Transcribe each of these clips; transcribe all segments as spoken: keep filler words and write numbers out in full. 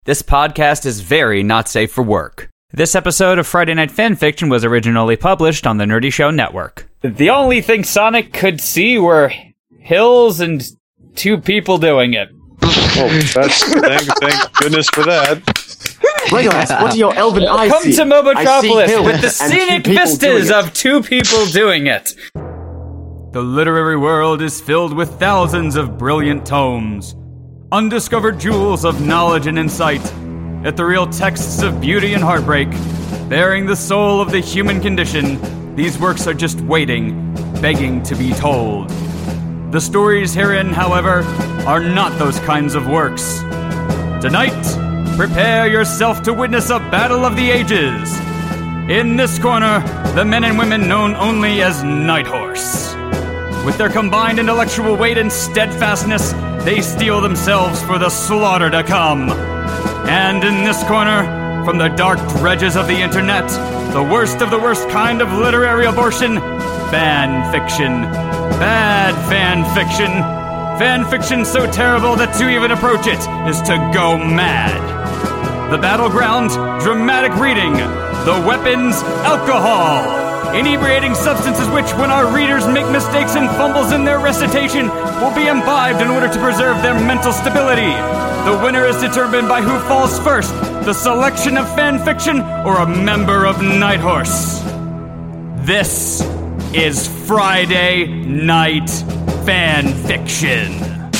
This podcast is very not safe for work. This episode of Friday Night Fanfiction was originally published on the Nerdy Show Network. The only thing Sonic could see were hills and two people doing it. Oh, that's thank, thank goodness for that. Legolas, what do your elven eyes Come see? to Mobotropolis with the scenic vistas of two people doing it. The literary world is filled with thousands of brilliant tomes, undiscovered jewels of knowledge and insight, ethereal texts of beauty and heartbreak, bearing the soul of the human condition. These works are just waiting, begging to be told. The stories herein, however, are not those kinds of works. Tonight, prepare yourself to witness a battle of the ages. In this corner, the men and women known only as Night Horse. With their combined intellectual weight and steadfastness, they steel themselves for the slaughter to come. And in this corner, from the dark dredges of the internet, the worst of the worst kind of literary abortion, fan fiction. Bad fan fiction. Fan fiction so terrible that to even approach it is to go mad. The battleground, dramatic reading. The weapons, alcohol. Inebriating substances which, when our readers make mistakes and fumbles in their recitation, will be imbibed in order to preserve their mental stability. The winner is determined by who falls first, the selection of fan fiction or a member of Night Horse. This is Friday Night Fan Fiction.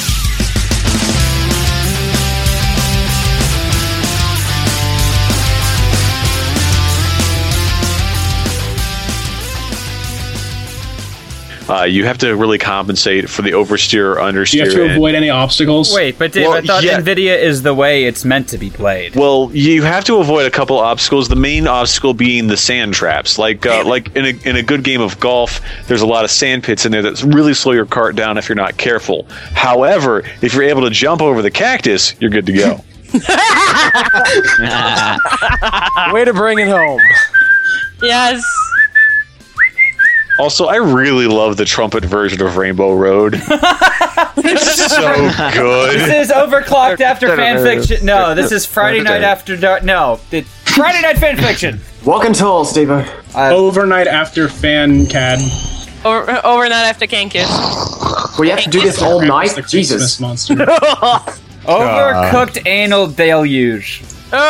Uh, you have to really compensate for the oversteer, understeer. You have to and, avoid any obstacles. Wait, but Dave, Well, I thought yeah. NVIDIA is the way it's meant to be played. Well, you have to avoid a couple obstacles. The main obstacle being the sand traps. Like, uh, like in a in a good game of golf, there's a lot of sand pits in there that really slow your cart down if you're not careful. However, if you're able to jump over the cactus, you're good to go. Way to bring it home. Yes. Also, I really love the trumpet version of Rainbow Road. It's so good. This is Overclocked After Fanfiction. No, this is Friday Night After Dark. No, it's Friday Night Fanfiction. Walking tall, Steve-O. Uh, Overnight after fan cad. Over, overnight after Kankus. We have to do this all night? The Jesus. Christmas monster. Overcooked anal deluge.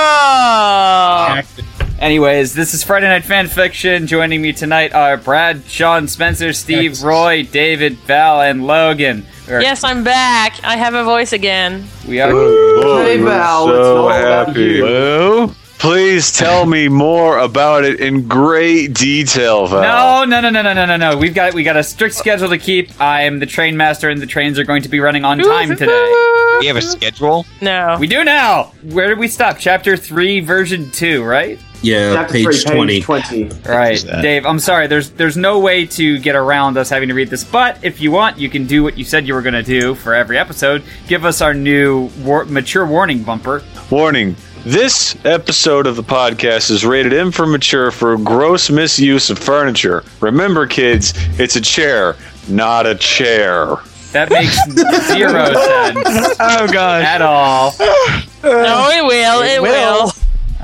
Oh. Cactus. Anyways, this is Friday Night Fanfiction. Joining me tonight are Brad, Sean, Spencer, Steve, Texas. Roy, David, Val, and Logan. We're- Yes, I'm back. I have a voice again. We are. Oh, Hey, I'm Val, it's so all about happy. you. Well, please tell me more about it in great detail, Val. No, no, no, no, no, no, no, no. We've got we got a strict schedule to keep. I am the train master, and the trains are going to be running on time today. We have a schedule? No. We do now. Where did we stop? Chapter three, version two, right? Yeah, Chapter page three, twenty. page twenty. Right, that? Dave. I'm sorry. There's there's no way to get around us having to read this. But if you want, you can do what you said you were going to do for every episode. Give us our new war- mature warning bumper. Warning. This episode of the podcast is rated M for mature for gross misuse of furniture. Remember, kids, it's a chair, not a chair. That makes zero sense Oh, God. at all. No, it will. It, will.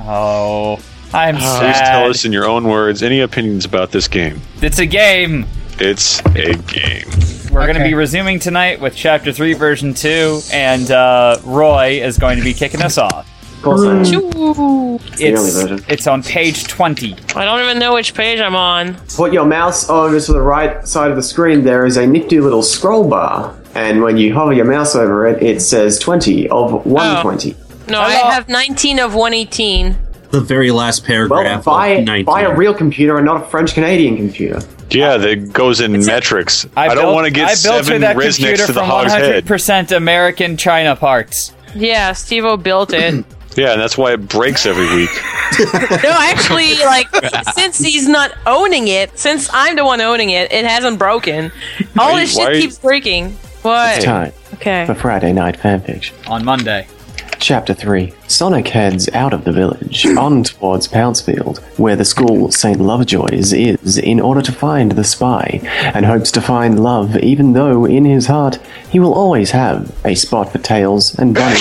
Oh, I'm Please sad. tell us in your own words any opinions about this game. It's a game. It's a game. We're going to Okay. be resuming tonight with Chapter three, Version two, and uh, Roy is going to be kicking us off. Of course I am. Choo. the early It's, version. it's on page twenty. I don't even know which page I'm on. Put your mouse over to the right side of the screen. There is a nifty little scroll bar. And when you hover your mouse over it, it says twenty of one twenty. No, Hello. I have nineteen of one eighteen. The very last Well, paragraph buy, of nineteen. buy a real computer and not a French-Canadian computer. Yeah, that goes in metrics. I, don't built- want to get I built her seven that Riz next computer to the from hog's one hundred head. percent American China parts. Yeah, Steve-O built it. Yeah, and that's why it breaks every week. No, actually, like, since he's not owning it, since I'm the one owning it, it hasn't broken. All Why- this why- shit keeps breaking. What? Time Okay. for Friday Night Fanfiction. On Monday. Chapter three. Sonic heads out of the village, on towards Pouncefield, where the school Saint Lovejoy's is, in order to find the spy, and hopes to find love, even though in his heart he will always have a spot for Tails and Bunny.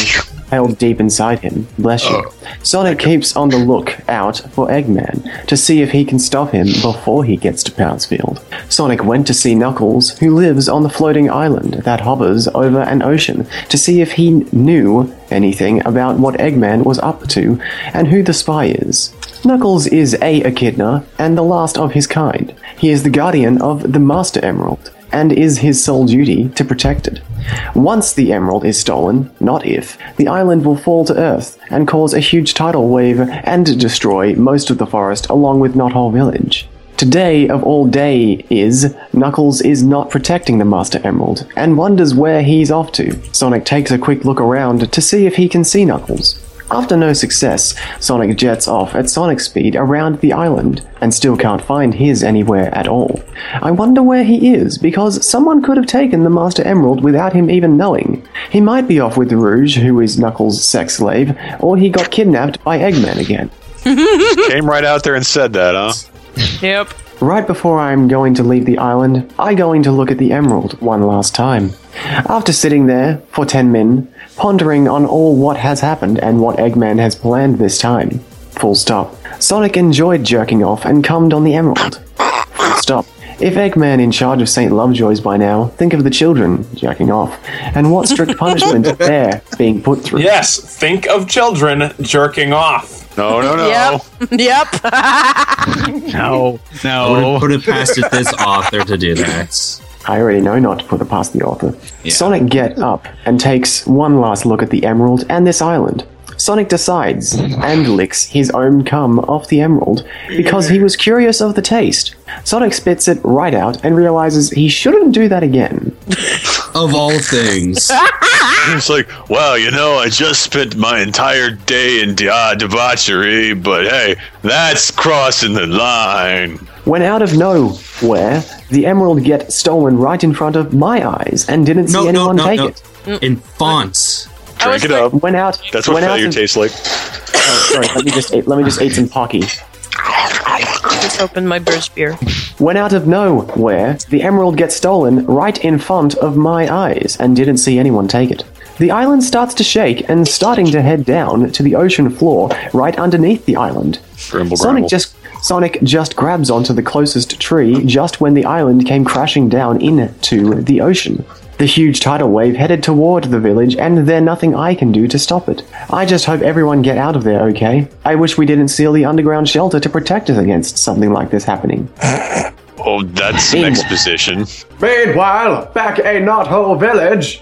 held deep inside him. Bless you. Sonic keeps on the lookout for Eggman to see if he can stop him before he gets to Pounceville. Sonic went to see Knuckles, who lives on the floating island that hovers over an ocean, to see if he knew anything about what Eggman was up to and who the spy is. Knuckles is a Echidna and the last of his kind. He is the guardian of the Master Emerald, and is his sole duty to protect it. Once the emerald is stolen, not if, the island will fall to Earth and cause a huge tidal wave and destroy most of the forest along with Knothole Village. Today of all day is, Knuckles is not protecting the Master Emerald, and wonders where he's off to. Sonic takes a quick look around to see if he can see Knuckles. After no success, Sonic jets off at Sonic speed around the island, and still can't find his anywhere at all. I wonder where he is, because someone could have taken the Master Emerald without him even knowing. He might be off with Rouge, who is Knuckles' sex slave, or he got kidnapped by Eggman again. Came right out there and said that, huh? Yep. Right before I'm going to leave the island, I'm going to look at the emerald one last time. After sitting there for ten min, pondering on all what has happened and what Eggman has planned this time. Full stop. Sonic enjoyed jerking off and cummed on the emerald. Full stop. If Eggman in charge of Saint Lovejoy's by now, think of the children jerking off, and what strict punishment they're being put through. Yes, think of children jerking off. No, no, no. Yep. Yep. No, I would no. have put it past it this author to do that. I already know not to put it past the author. Yeah. Sonic gets up and takes one last look at the emerald and this island. Sonic decides and licks his own cum off the emerald because he was curious of the taste. Sonic spits it right out and realizes he shouldn't do that again. Of all things. It's like, well, you know, I just spent my entire day in de- uh, debauchery, but hey, that's crossing the line. When out of nowhere, the emerald gets stolen right in front of my eyes and didn't see No, no, anyone no, take no. it. In fonts. Drink it up. Went out. That's what went out failure of- tastes like. Oh, sorry, let me just eat, let me just eat some Pocky. Just opened my burst beer. When out of nowhere, the emerald gets stolen right in front of my eyes and didn't see anyone take it. The island starts to shake and starting to head down to the ocean floor right underneath the island. Grimble, Sonic grimble. just Sonic just grabs onto the closest tree just when the island came crashing down into the ocean. The huge tidal wave headed toward the village, and there's nothing I can do to stop it. I just hope everyone get out of there okay. I wish we didn't seal the underground shelter to protect us against something like this happening. Oh, that's some exposition. Meanwhile, back in Knothole Village.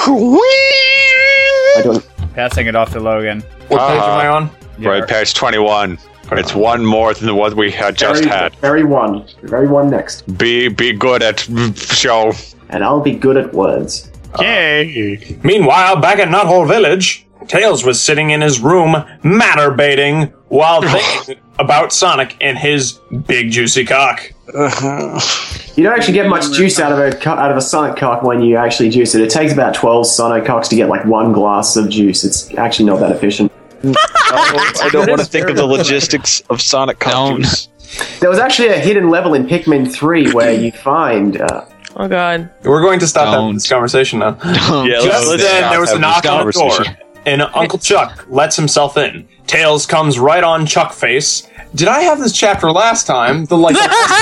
I don't. Passing it off to Logan. What page am I on? Right, page twenty-one. It's one more than the one we had just very, had. Very one. Very one next. Be be good at show. And I'll be good at words. Yay! Meanwhile, back at Knothole Village, Tails was sitting in his room, matter-baiting, while thinking about Sonic and his big juicy cock. You don't actually get much juice out of a co- out of a Sonic cock when you actually juice it. It takes about twelve Sonic cocks to get like one glass of juice. It's actually not that efficient. Oh, I don't want to think of the logistics of Sonic cock juice. There was actually a hidden level in Pikmin three where you find. Uh, Oh god. We're going to stop Don't. that, this conversation now. Yeah, Just let's then, stop there was a having knock this on the door, conversation. and Uncle Chuck lets himself in. Tails comes right on Chuck face. Did I have this chapter last time? The like.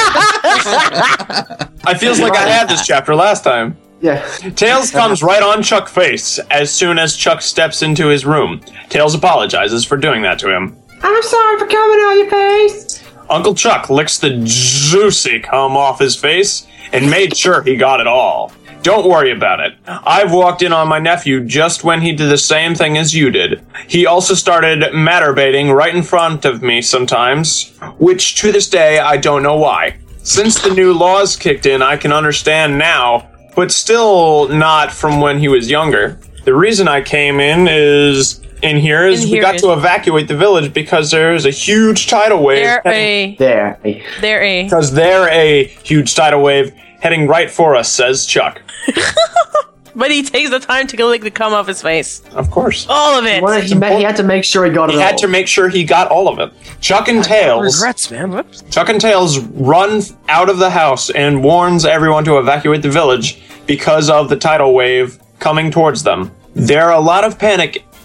I feels like I had this chapter last time. yeah. Tails comes right on Chuck face as soon as Chuck steps into his room. Tails apologizes for doing that to him. I'm sorry for coming on your face. Uncle Chuck licks the juicy cum off his face and made sure he got it all. Don't worry about it. I've walked in on my nephew just when he did the same thing as you did. He also started matter-baiting right in front of me sometimes, which to this day I don't know why. Since the new laws kicked in, I can understand now, but still not from when he was younger. The reason I came in is... in here is In we here got is- to evacuate the village because there's a huge tidal wave. They're heading- a. There. They're a. Because they're a huge tidal wave heading right for us, says Chuck. But he takes the time to lick the cum off his face. Of course. All of it. Well, he, ma- he had to make sure he got He it had all. to make sure he got all of it. Chuck and Tails. Regrets, man. Whoops. Chuck and Tails run out of the house and warns everyone to evacuate the village because of the tidal wave coming towards them. There are a lot of panic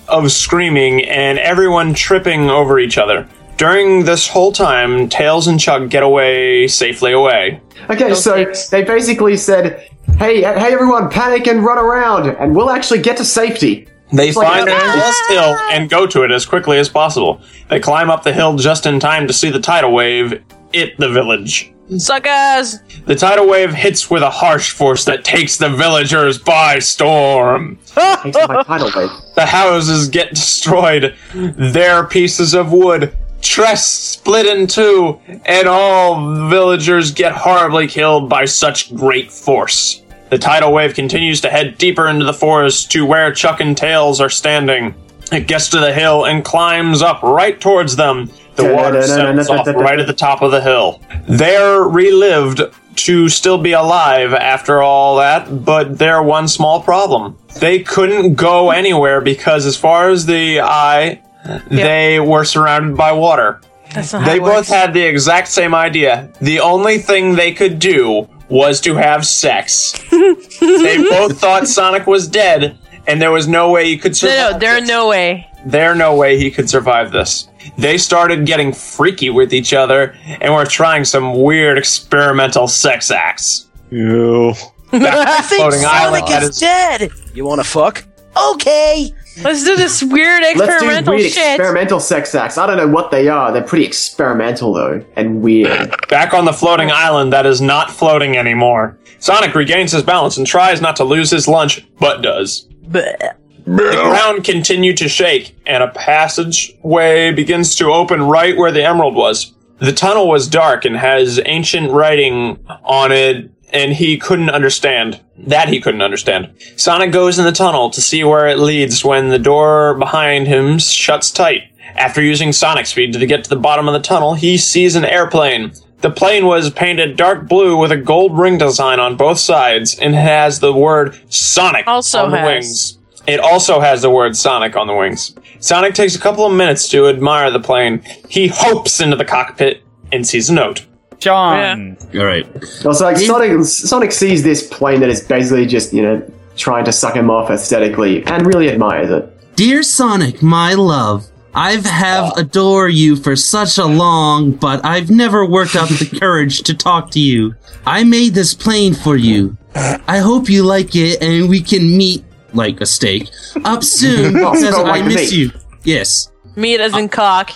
of screaming and everyone tripping over each other. During this whole time, Tails and Chuck get away safely away. Okay, so they basically said, hey, hey everyone, panic and run around, and we'll actually get to safety. They It's like- find a last hill and go to it as quickly as possible. They climb up the hill just in time to see the tidal wave hit the village. Suckers! The tidal wave hits with a harsh force that takes the villagers by storm. Thanks to my tidal wave. The houses get destroyed, their pieces of wood, trees split in two, and all villagers get horribly killed by such great force. The tidal wave continues to head deeper into the forest to where Chuck and Tails are standing. It gets to the hill and climbs up right towards them. The water settles off right at the top of the hill. They're relived to still be alive after all that, but they're one small problem. They couldn't go anywhere because as far as the eye, they were surrounded by water. That's not how They it both works. had the exact same idea. The only thing they could do was to have sex. They both thought Sonic was dead, and there was no way he could survive. No, no, there's no way. There's no way he could survive this. They started getting freaky with each other and were trying some weird experimental sex acts. Ew. I think Floating island, Sonic that is, is- dead. You want to fuck? Okay. Let's do this weird Let's do experimental weird shit. experimental sex acts. I don't know what they are. They're pretty experimental, though, and weird. Back on the floating island that is not floating anymore, Sonic regains his balance and tries not to lose his lunch, but does. Bleh. The ground continued to shake, and a passageway begins to open right where the emerald was. The tunnel was dark and has ancient writing on it, and he couldn't understand. That he couldn't understand. Sonic goes in the tunnel to see where it leads when the door behind him shuts tight. After using Sonic speed to get to the bottom of the tunnel, he sees an airplane. The plane was painted dark blue with a gold ring design on both sides and has the word Sonic Also on the has. wings. It also has the word Sonic on the wings. Sonic takes a couple of minutes to admire the plane. He hopes into the cockpit and sees a note. John. All right. Also, like Sonic, Sonic sees this plane that is basically just, you know, trying to suck him off aesthetically, and really admires it. Dear Sonic, my love, I've have adore you for such a long, but I've never worked up the courage to talk to you. I made this plane for you. I hope you like it, and we can meet like a steak up soon Oh, because so like I miss meat. you. Yes. Meat as in cock.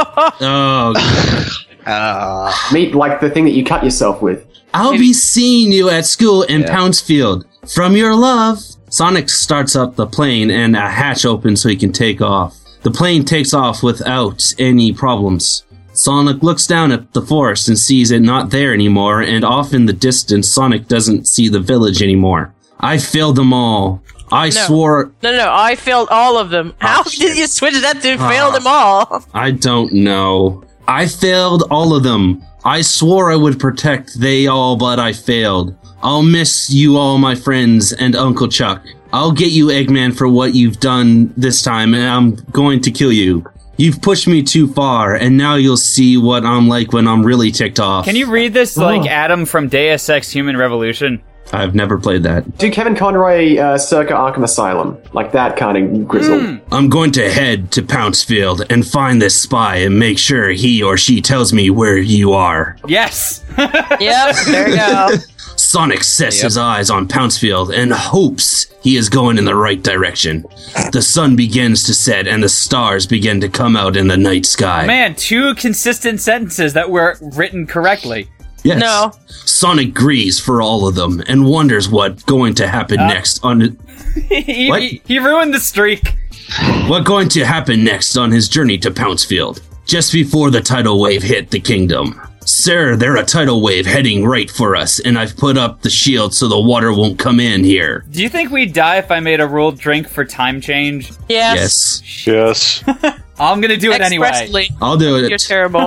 Oh. Uh, Meat like the thing that you cut yourself with. I'll be seeing you at school in Pouncefield. From your love. Sonic starts up the plane and a hatch opens so he can take off. The plane takes off without any problems. Sonic looks down at the forest and sees it not there anymore, and off in the distance, Sonic doesn't see the village anymore. I failed them all. I No. swore... No, no, no, I failed all of them. How did you switch that to fail them all? I don't know. I failed all of them. I swore I would protect they all, but I failed. I'll miss you all, my friends, and Uncle Chuck. I'll get you, Eggman, for what you've done this time, and I'm going to kill you. You've pushed me too far, and now you'll see what I'm like when I'm really ticked off. Can you read this like Adam from Deus Ex Human Revolution? I've never played that. Do Kevin Conroy uh, circa Arkham Asylum. Like that kind of grizzle. Mm. I'm going to head to Pouncefield and find this spy and make sure he or she tells me where you are. Yes. Yep, there you go. Sonic sets his eyes on Pouncefield and hopes he is going in the right direction. The sun begins to set and the stars begin to come out in the night sky. Man, two consistent sentences that were written correctly. Yes. No. Sonic grieves for all of them and wonders what's going to happen Uh. next on he, What? he, he ruined the streak. what going to happen next on his journey to Pouncefield. Just before the tidal wave hit the kingdom. Sir, they're a tidal wave heading right for us, and I've put up the shield so the water won't come in here. Do you think we'd die if I made a ruled drink for time change? Yes. Yes. Yes. I'm gonna do it anyway. Expressly. I'll do it. You're terrible.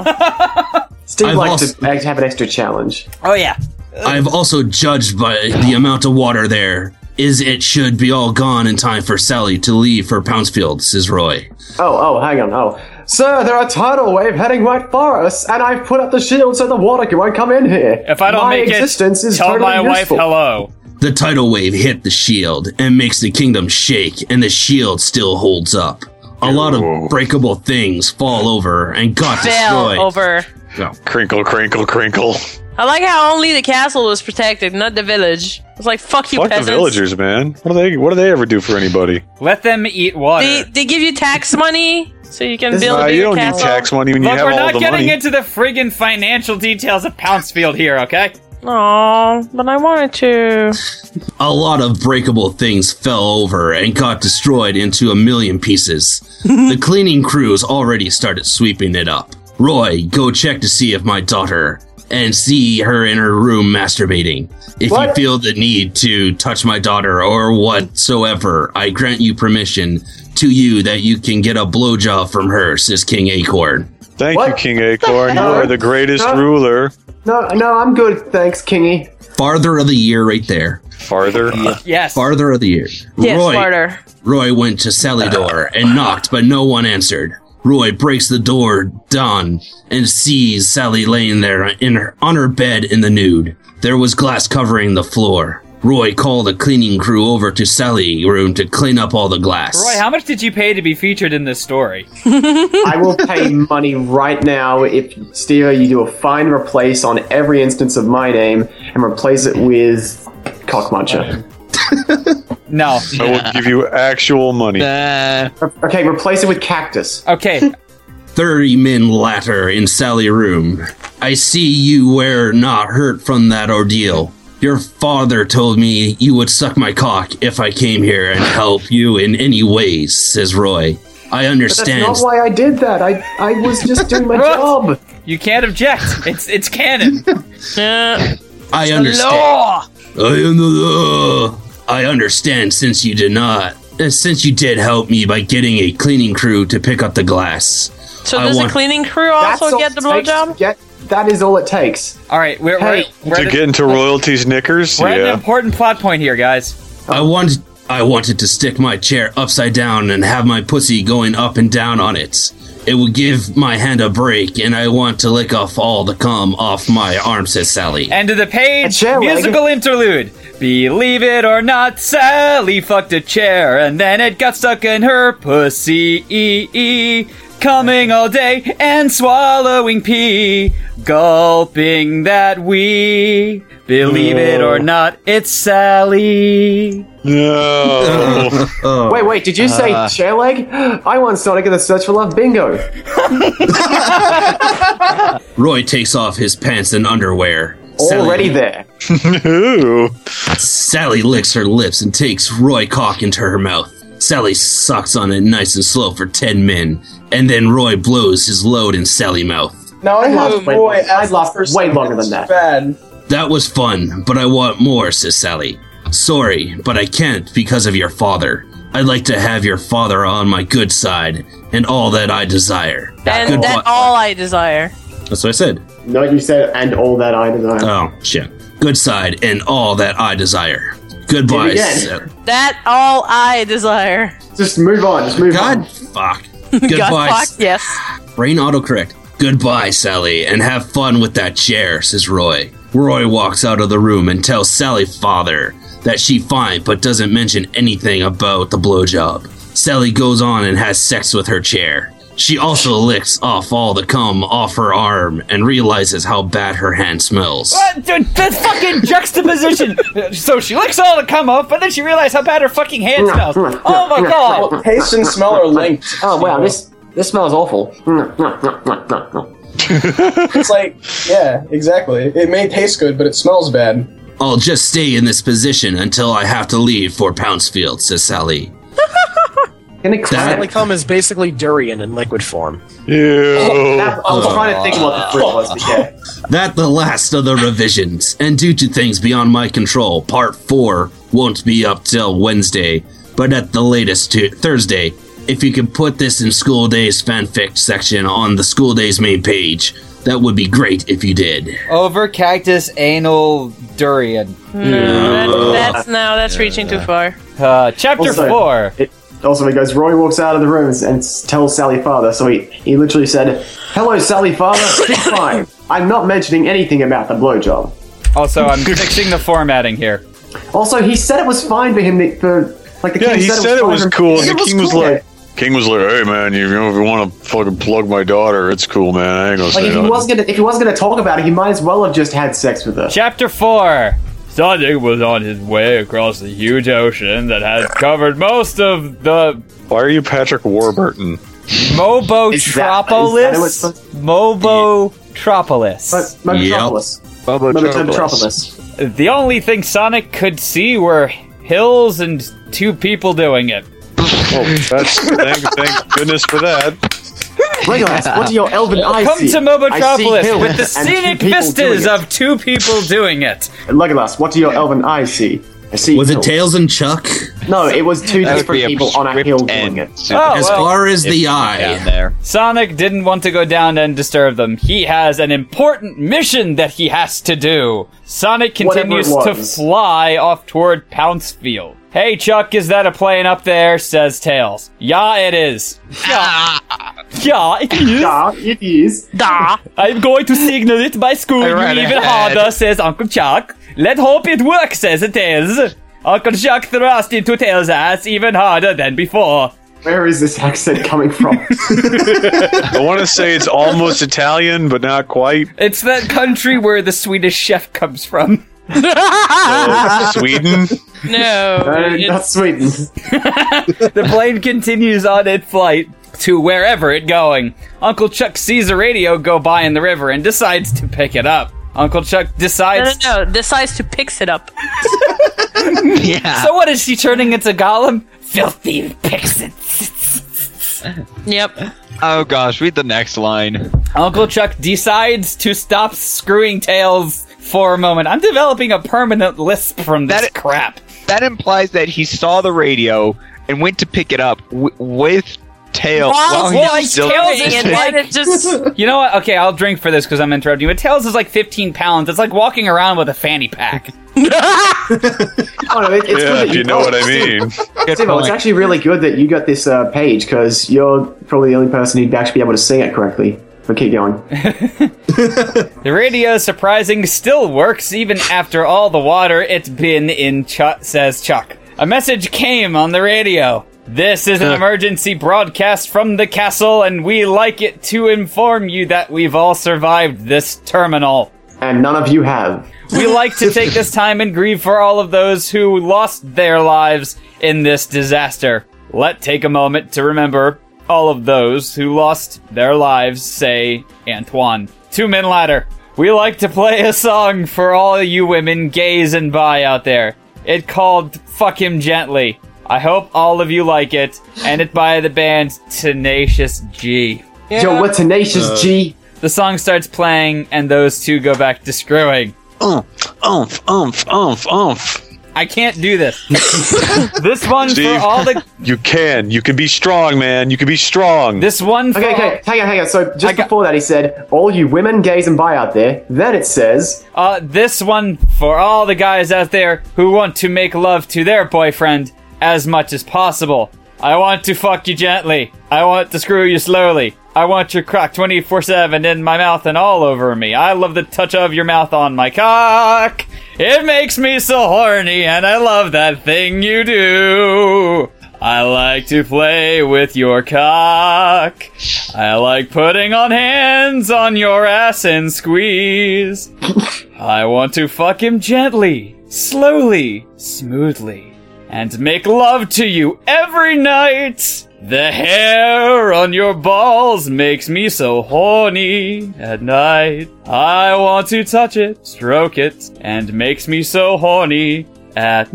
Steve I've likes also- to have an extra challenge. Oh yeah. I've also judged by the amount of water there. Is it should be all gone in time for Sally to leave for Pouncefield, says Roy. Oh, oh, hang on, oh. Sir, there are tidal wave heading right for us, and I've put up the shield so the water won't come in here. If I don't My make existence it, is tell totally my wife useful. hello. The tidal wave hit the shield and makes the kingdom shake, and the shield still holds up. A lot of breakable things fall over and got Fell destroyed. over. No. Crinkle, crinkle, crinkle. I like how only the castle was protected, not the village. It's like, fuck you, Fuck peasants. the villagers, man. What do they? What do they ever do for anybody? Let them eat water. They, they give you tax money so you can build Uh, a bigger you don't castle. need tax money when you Look, have we're all not the getting money. into the friggin' financial details of Pouncefield here, okay? Aw, but I wanted to. A lot of breakable things fell over and got destroyed into a million pieces. The cleaning crews already started sweeping it up. Roy, go check to see if my daughter and see her in her room masturbating. If What? you feel the need to touch my daughter or whatsoever, I grant you permission to you that you can get a blowjob from her, says King Acorn. Thank What? you, King Acorn. You No. are the greatest No. ruler. No, no, I'm good, thanks, Kingy. Farther of the year right there. Farther. Yes. Farther of the year. Yes, Roy, Smarter. Roy went to Sally's door and knocked, but no one answered. Roy breaks the door down and sees Sally laying there in her, on her bed in the nude. There was glass covering the floor. Roy called a cleaning crew over to Sally's room to clean up all the glass. Roy, how much did you pay to be featured in this story? I will pay money right now if, Steve, you do a find replace on every instance of my name and replace it with Cockmuncher. No. I will give you actual money. Okay, replace it with Cactus. Okay. Thirty men later in Sally's room. I see you were not hurt from that ordeal. Your father told me you would suck my cock if I came here and help you in any ways, says Roy. I But understand. that's not why I did that. I, I was just doing my job. You can't object. It's it's canon. Yeah. I The understand. law. I am the law. I understand since you did not. uh, Since you did help me by getting a cleaning crew to pick up the glass. So I does want- the cleaning crew That's also all get the it takes to blowjob? get- That is all it takes. All right, we're Hey, we're, we're To at get a- into royalties knickers? we're at an Yeah. important plot point here, guys. I wanted I wanted to stick my chair upside down and have my pussy going up and down on it. It would give my hand a break, and I want to lick off all the cum off my arm, says Sally. End of the page. A chair leg. Musical interlude. Believe it or not, Sally fucked a chair, and then it got stuck in her pussy. Coming all day and swallowing pee, gulping that wee. Believe it or not, it's Sally. No. Oh. Wait, wait, did you say Uh. chair leg? I won Sonic in the Search for Love bingo. Roy takes off his pants and underwear. Already there. Ooh. Sally licks her lips and takes Roy cock into her mouth. Sally sucks on it nice and slow for ten min, and then Roy blows his load in Sally's mouth. Now I I'd have last Roy way, as I'd the last person way that longer gets than that. Bad. That was fun, but I want more, says Sally. Sorry, but I can't because of your father. I'd like to have your father on my good side, and all that I desire. And Goodbye- that's all I desire. That's what I said. No, you said, and all that I desire. Oh, shit. Good side, and all that I desire. Goodbye, Did it again. Sally. That all I desire. Just move on, just move on. God fuck. Goodbye, God fuck, yes. Brain autocorrect. Goodbye, Sally, and have fun with that chair, says Roy. Roy walks out of the room and tells Sally's father that she fine, but doesn't mention anything about the blowjob. Sally goes on and has sex with her chair. She also licks off all the cum off her arm and realizes how bad her hand smells. What? Dude, that's fucking juxtaposition. So she licks all the cum off, but then she realized how bad her fucking hand smells. Oh my god. Well, taste and smell are linked. Oh wow, this this smells awful. It's like, yeah, exactly. It may taste good, but it smells bad. I'll just stay in this position until I have to leave for Pouncefield, says Sally. Sally cum is basically durian in liquid form. Ew. That- I was trying to think what the fruit was, but yeah. That the last of the revisions, and due to things beyond my control, part four won't be up till Wednesday, but at the latest to Thursday. If you could put this in School Days fanfic section on the School Days main page, that would be great if you did. Over cactus anal durian. No, that, that's no, that's reaching too far. Uh, chapter Also, four. It, also, he goes, Roy walks out of the room and s- tells Sally father. So he, he literally said, "Hello, Sally father, big fine. I'm not mentioning anything about the blowjob." Also, I'm fixing the formatting here. Also, he said it was fine for him to, for, like, the Yeah, king he said, said it fine was for- cool, and the king was cool. like, King was like, "Hey man, you, you know, if you want to fucking plug my daughter, it's cool, man. I ain't gonna Like say if he nothing." was gonna if he was gonna talk about it, he might as well have just had sex with her. Chapter four. Sonic was on his way across the huge ocean that had covered most of the Why are you Patrick Warburton? Mobotropolis. Mobotropolis. Mobotropolis. Mobotropolis. The only thing Sonic could see were hills and two people doing it. Oh, that's thank, thank goodness for that. Legolas, what do your elven eyes Come see? to I see Mobotropolis hills with the and two scenic people vistas doing it. of two people doing it. Legolas, what do your elven eyes see? I see Was it hills. Tails and Chuck? No, it was two That would different be a people on a script hill doing end. it. Oh, As well. far as the Down eye. there. Sonic didn't want to go down and disturb them. He has an important mission that he has to do. Sonic continues Whatever to it was. fly off toward Pouncefield. Hey, Chuck, is that a plane up there? Says Tails. Yeah, it is. Yeah, yeah it is. Yeah, it is. Da. I'm going to signal it by school you ran even ahead. harder, says Uncle Chuck. Let's hope it works, says Tails. Uncle Chuck thrust into Tails' ass even harder than before. Where is this accent coming from? I want to say it's almost Italian, but not quite. It's that country where the Swedish chef comes from. Uh, Sweden. No. Uh, it's- not Sweden. The plane continues on its flight to wherever it's going. Uncle Chuck sees a radio go by in the river and decides to pick it up. Uncle Chuck no, decides... no, no. Decides to picks it up. Yeah. So what, is she turning into Gollum? Filthy Pixit. Yep. Oh gosh, read the next line. Uncle Chuck decides to stop screwing Tails for a moment. I'm developing a permanent lisp from this That- crap. That implies that he saw the radio and went to pick it up w- with Tails. While while he's still Tails doing is it, like- and it just You know what? Okay, I'll drink for this because I'm interrupting you. But Tails is like fifteen pounds. It's like walking around with a fanny pack. Oh, no, it, it's good Yeah, that if you know got what I it. mean. Steve-O, it's actually really good that you got this uh, page because you're probably the only person who'd actually be able to sing it correctly. But keep going. The radio, surprising, still works even after all the water it's been in, Ch- says Chuck. A message came on the radio. This is an emergency broadcast from the castle, and we like it to inform you that we've all survived this terminal. And none of you have. We like to take this time and grieve for all of those who lost their lives in this disaster. Let's take a moment to remember all of those who lost their lives, say Antoine. Two Men Ladder. We like to play a song for all of you women, gays and bi out there. It called Fuck Him Gently. I hope all of you like it. And it's by the band Tenacious G. Yo, what Tenacious G? The song starts playing and those two go back to screwing. Umph, umph, umph, umph, umph. I can't do this. This one Steve, for all the... you can. You can be strong, man. You can be strong. This one for Okay, all- okay, hang on, hang on. So just I got- before that, he said, "All you women, gays, and bi out there." Then it says, Uh, this one for all the guys out there who want to make love to their boyfriend as much as possible. I want to fuck you gently. I want to screw you slowly. I want your cock twenty-four seven in my mouth and all over me. I love the touch of your mouth on my cock. It makes me so horny and I love that thing you do. I like to play with your cock. I like putting on hands on your ass and squeeze. I want to fuck him gently, slowly, smoothly, and make love to you every night. The hair on your balls makes me so horny at night. I want to touch it, stroke it, and makes me so horny at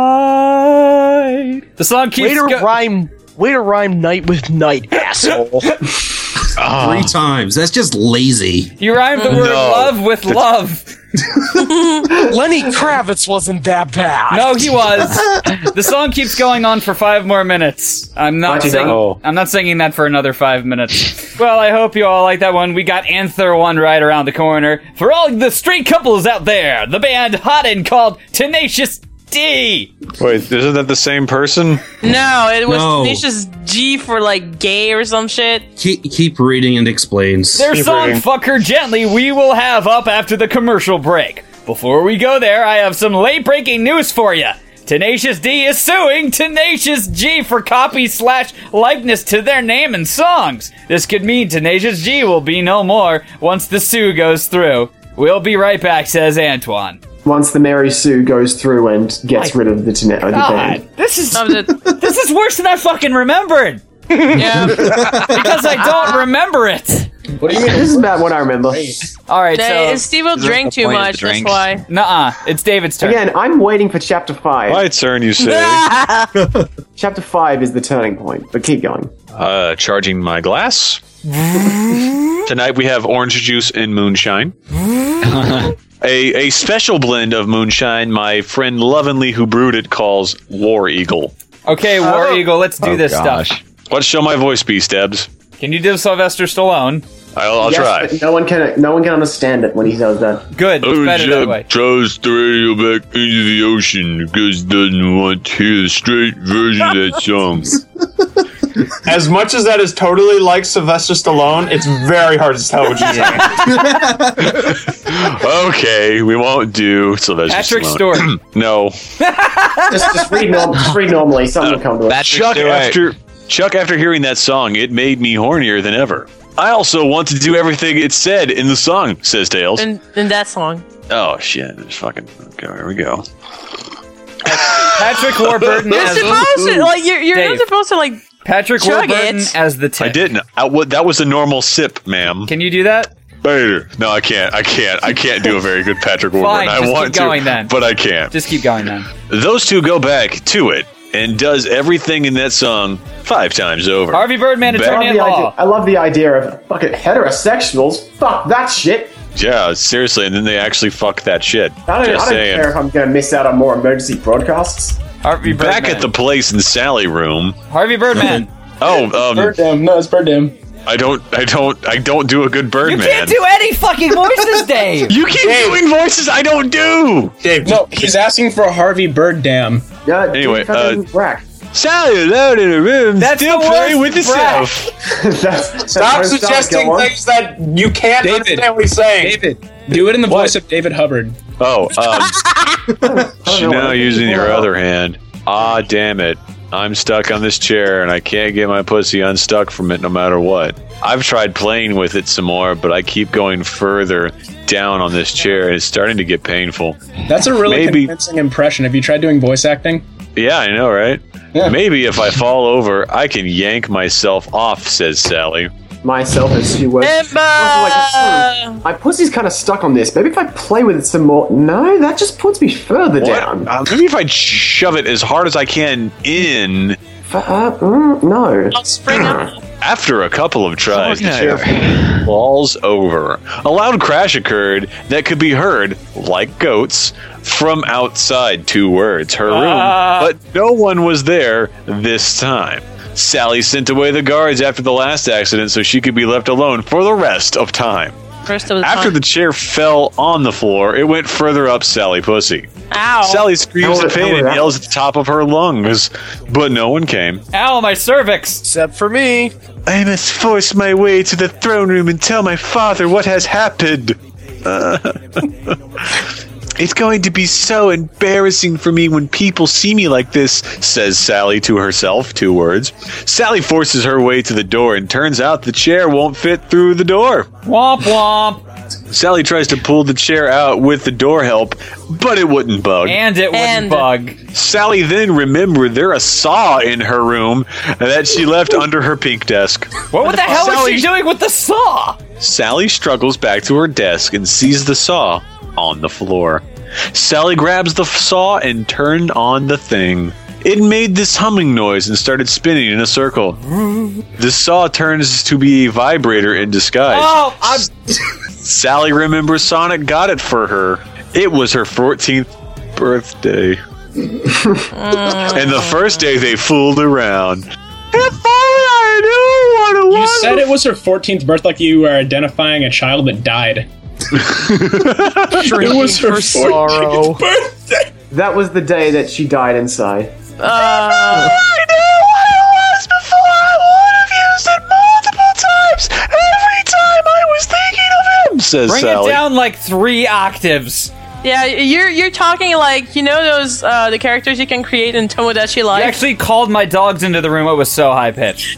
night. The song keeps Way to go- rhyme. Way to rhyme night with night, asshole. Three times. That's just lazy. You rhymed the word No. love with love. Lenny Kravitz wasn't that bad. No, he was. The song keeps going on for five more minutes. I'm not Watch it singing. go. I'm not singing that for another five minutes. Well, I hope you all like that one. We got Anther one right around the corner. For all the straight couples out there, the band Hot and called Tenacious D. Wait, isn't that the same person? No, it was No. Tenacious G for like gay or some shit. Keep, keep reading and explains. Their Keep song reading. Fuck Her Gently we will have up after the commercial break. Before we go there, I have some late breaking news for you. Tenacious D is suing Tenacious G for copy slash likeness to their name and songs. This could mean Tenacious G will be no more once the sue goes through. We'll be right back, says Antoine. Once the Mary Sue goes through and gets My rid of the, tena- of the band. This is this is worse than I fucking remembered. Yeah. Because I don't remember it. What do you mean? This is about what I remember. All right, so Steve will drink too much. That's why. Nuh-uh. It's David's turn. Again, I'm waiting for chapter five. My turn, you say? Chapter five is the turning point, but keep going. Uh, charging my glass. Tonight we have orange juice and moonshine. a a special blend of moonshine my friend Lovingly who brewed it calls War Eagle. Okay, War Oh. Eagle, let's do Oh, this gosh. stuff. Let's show my voice, B-Stabs. Can you do Sylvester Stallone? I'll, I'll Yes, try. but no one can no one can understand it when he does that. Good, it's better that way. throws the radio back into the ocean because he doesn't want to hear the straight version of that song. As much as that is totally like Sylvester Stallone, it's very hard to tell what you're saying. Okay, we won't do Sylvester Patrick Stallone. No. Just, just read norm- just read normally. Something will come to it. Chuck after Chuck after hearing that song, it made me hornier than ever. I also want to do everything it said in the song, says Tails. In, in that song. Oh shit! It's fucking. Okay, here we go. Patrick Warburton You're as supposed to, like, you're, you're not Dave. supposed to, like, Patrick chug Warburton it. as the tip. I didn't. I, what, that was a normal sip, ma'am. Can you do that? Later. No, I can't. I can't. I can't do a very good Patrick Fine, Warburton. I just want keep going to, then. but I can't. Just keep going then. Those two go back to it and does everything in that song five times over. Harvey Birdman, I attorney love, at the law. idea, I love the idea of fucking heterosexuals. Fuck that shit. Yeah, seriously, and then they actually fuck that shit. I don't, Just I don't saying. care if I'm going to miss out on more emergency broadcasts. Harvey Birdman. Back at the place in Sally room. Harvey Birdman. Oh, um, Birdam. No, it's Birdam. I don't, I don't, I don't do a good You Birdman. can't do any fucking voices, Dave. You keep Dave. doing voices I don't do. Dave, No, he's asking for a Harvey Birdam. Yeah, Anyway, uh, rack. Sally alone in a room, That's still the playing worst with Brack. herself. that's, stop that's suggesting go on. things that you can't David. understand what he's saying. David, do it in the What? voice of David Hubbard. Oh, um, I don't know she's what now I'm using thinking your about. other hand. Ah, damn it. I'm stuck on this chair and I can't get my pussy unstuck from it no matter what. I've tried playing with it some more, but I keep going further down on this chair and it's starting to get painful. That's a really Maybe- convincing impression. Have you tried doing voice acting? Yeah, I know, right? Yeah. Maybe if I fall over, I can yank myself off, says Sally. Myself as few words. Emma! I was like, hmm, my pussy's kind of stuck on this. Maybe if I play with it some more. No, that just puts me further What? down. Uh, maybe if I shove it as hard as I can in. F- uh, mm, no. I'll spring up. After a couple of tries, the Okay. chair falls over. A loud crash occurred that could be heard, like goats, from outside two words, her room. Ah. But no one was there this time. Sally sent away the guards after the last accident so she could be left alone for the rest of time. First of the After time. the chair fell on the floor, it went further up Sally Pussy. Ow. Sally screams How- in pain how and that- yells at the top of her lungs, but no one came. Ow, my cervix. Except for me. I must force my way to the throne room and tell my father what has happened. Uh, it's going to be so embarrassing for me when people see me like this, says Sally to herself, two words. Sally forces her way to the door and turns out the chair won't fit through the door. Womp womp. Sally tries to pull the chair out with the door help, but it wouldn't bug. And it wouldn't And- bug. Sally then remembered there a saw in her room that she left under her pink desk. What the hell Sally- is she doing with the saw? Sally struggles back to her desk and sees the saw on the floor. Sally grabs the f- saw and turned on the thing. It made this humming noise and started spinning in a circle. The saw turns to be a vibrator in disguise. Oh, I'm... Sally remembers Sonic got it for her. It was her fourteenth birthday. And the first day they fooled around. If only I knew what it You was. said it was her fourteenth birthday, like you were identifying a child that died. It was her for sorrow. fourteenth birthday. That was the day that she died inside. Uh, I knew what it was before I would have used it multiple times. Every time I was thinking of him, says Bring Sally. it down like three octaves. Yeah, you're you're talking like, you know those uh, the characters you can create in Tomodachi Life? You actually called my dogs into the room. It was so high pitched.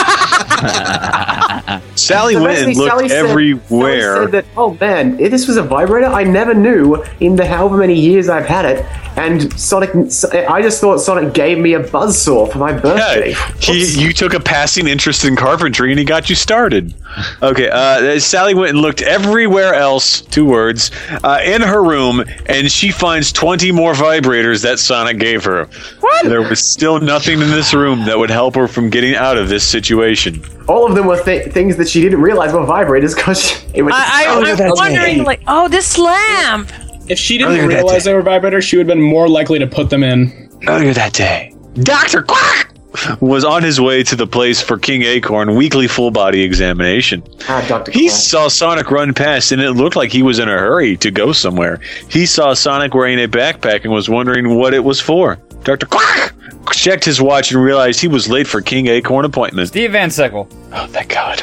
Sally So went and basically, looked Sally said- everywhere. Sally said that, oh man, if this was a vibrator, I never knew in the however many years I've had it. And Sonic, I just thought Sonic gave me a buzzsaw for my birthday. Yeah, he, you took a passing interest in carpentry and he got you started. Okay, uh, Sally went and looked everywhere else, two words, uh, in her room, and she finds twenty more vibrators that Sonic gave her. What? There was still nothing in this room that would help her from getting out of this situation. All of them were th- things that she didn't realize were vibrators because it was. I, I, I'm wondering, like, oh, this lamp. If she didn't Earlier that realize day. they were vibrators, she would have been more likely to put them in. Earlier that day, Doctor Quack was on his way to the place for King Acorn weekly full body examination. Ah, Doctor He Quack. saw Sonic run past, and it looked like he was in a hurry to go somewhere. He saw Sonic wearing a backpack and was wondering what it was for. Doctor Quack checked his watch and realized he was late for King Acorn appointment. Steve Van Sickle. Oh, thank God.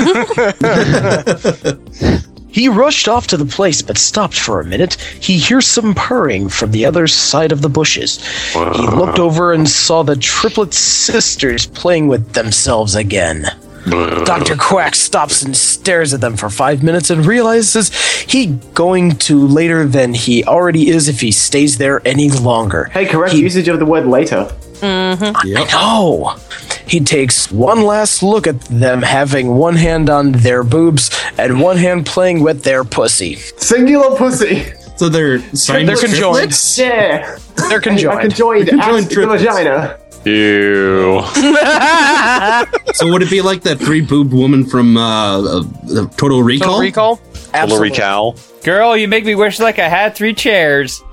He rushed off to the place, but stopped for a minute. He hears some purring from the other side of the bushes. He looked over and saw the triplet sisters playing with themselves again. Doctor Quack stops and stares at them for five minutes and realizes he going to later than he already is if he stays there any longer. Hey, correct He- usage of the word later. Mm-hmm. I know. He takes one last look at them, having one hand on their boobs and one hand playing with their pussy. Singular pussy. So they're signed They're conjoined. triplets? Yeah. They're conjoined. I conjoined, Conjoined ass to triplets. vagina. Ew. So would it be like that three-boobed woman from uh, uh, Total Recall? Total Recall? Hillary Cow. Girl, you make me wish like I had three chairs.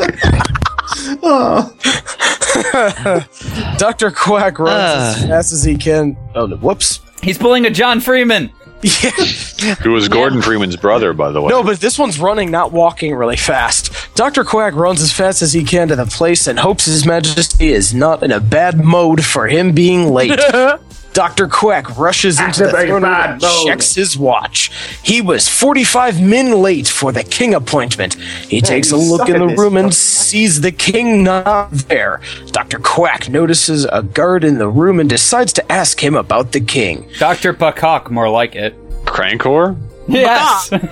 Doctor Quack runs as fast as he can. Oh, no, whoops. He's pulling a John Freeman. Who was Gordon Freeman's brother, by the way. No, but this one's running, not walking really fast. Doctor Quack runs as fast as he can to the place and hopes His Majesty is not in a bad mode for him being late. Doctor Quack rushes into the Very throne room bad and mode. checks his watch. He was forty-five min late for the king appointment. He takes a you look suck in at the this, room and Doctor sees the king not there. Doctor Quack notices a guard in the room and decides to ask him about the king. Doctor Pakok, more like it. Crankor? Yes. No,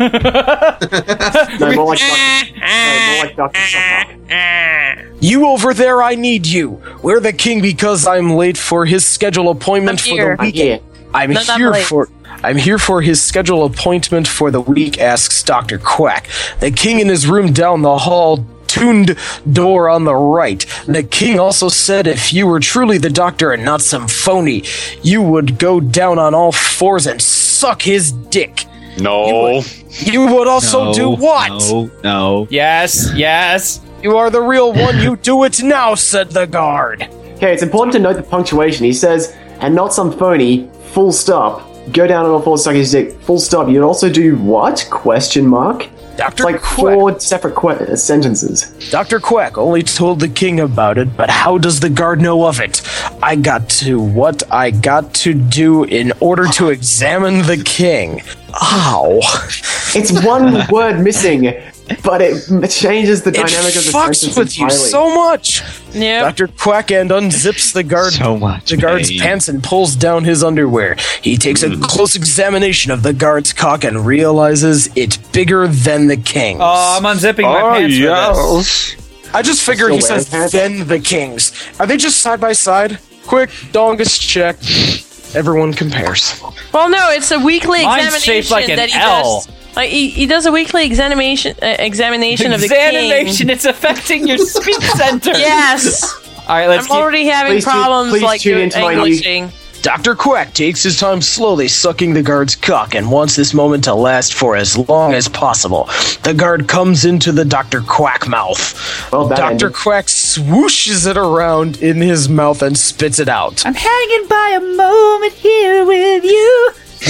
more like Doctor No, more like Doctor Shock. You over there, I need you. We're the king because I'm late for his schedule appointment I'm for here. the I'm week. here. I'm No, I'm here late. for I'm here for his schedule appointment for the week, asks Doctor Quack. The king in his room down the hall, tuned door on the right. The king also said if you were truly the doctor and not some phony, you would go down on all fours and suck his dick. No. You would also No, do what? No, no. Yes, yes. You are the real one, you do it now, said the guard. Okay, it's important to note the punctuation. He says, and not some phony, full stop. Go down on all fours, suck his dick, full stop. You'd also do what? Question mark? Doctor Like Quack. four separate que- sentences. Doctor Quack only told the king about it, but how does the guard know of it? I got to what I got to do in order to examine the king. Ow. It's one word missing, but it changes the It dynamic of the fucks sentence with you entirely. so much. Yeah. Doctor Quack and unzips the guard So much the guard's pain. pants and pulls down his underwear. He takes a close examination of the guard's cock and realizes it's bigger than the king's. Oh, I'm unzipping my Oh, pants for yes. I just figured he Still wearing says pants? then the kings. Are they just side by side? Quick, dongus check. Everyone compares. Well, no, it's a weekly Mine's examination shaped like an that he L. does. Like, he, he does a weekly examination uh, examination of the Examination, king. it's affecting your speech center. Yes. All right, let's I'm keep... already having Please tu- problems please like tune doing into my new- Englishing. Doctor Quack takes his time slowly sucking the guard's cock and wants this moment to last for as long as possible. The guard comes into the Doctor Quack mouth. Well, that Doctor ended. Quack swooshes it around in his mouth and spits it out. I'm hanging by a moment here with you.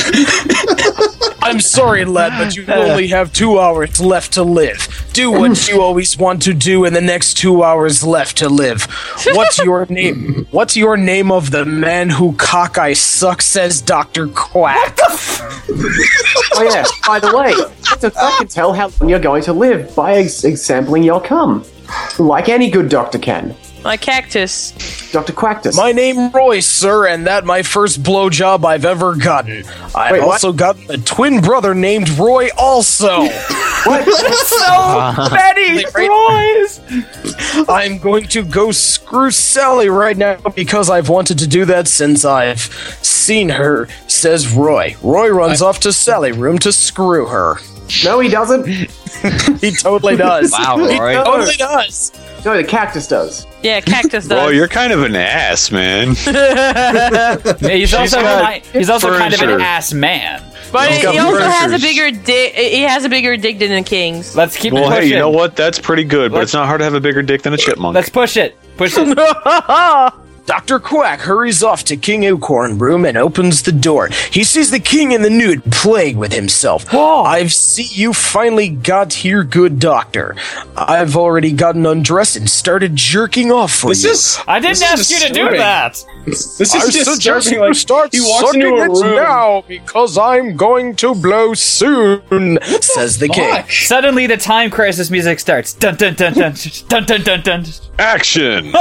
I'm sorry, lad, but you only have two hours left to live. Do what you always want to do in the next two hours left to live. What's your name? What's your name of the man who cock I suck, says Doctor Quack. Oh yeah, by the way, Doctor Quack can tell how long you're going to live by ex- sampling your cum. Like any good doctor can. My cactus. Doctor Quactus. My name Roy, sir, and that my first blowjob I've ever gotten. I've Wait, what? also gotten a twin brother named Roy also. What? So many Roys! I'm going to go screw Sally right now because I've wanted to do that since I've seen her, says Roy. Roy runs off to Sally room to screw her. No, he doesn't. He totally does. Wow, He Roy. totally does. No, the cactus does. Yeah, cactus does. Oh, you're kind of an ass, man. Yeah, he's also, got an, he's also kind of an furniture. ass man. But He's he, got he also has a furnitures. bigger dick. He has a bigger dick than the kings. Let's keep Well, pushing. hey, you know what? That's pretty good, but it's not hard to have a bigger dick than a chipmunk. Let's push it. Push it. Doctor Quack hurries off to King Acorn room and opens the door. He sees the king in the nude, playing with himself. Whoa. I see you finally got here, good doctor. I've already gotten undressed and started jerking off for This you. is. I didn't this is ask you to do disturbing. that. This is I just suggest disturbing. you Like, start he walks sucking into a it room. now because I'm going to blow soon, says the king. Fuck. Suddenly, the time crisis music starts. Dun dun dun dun dun dun dun dun. Action!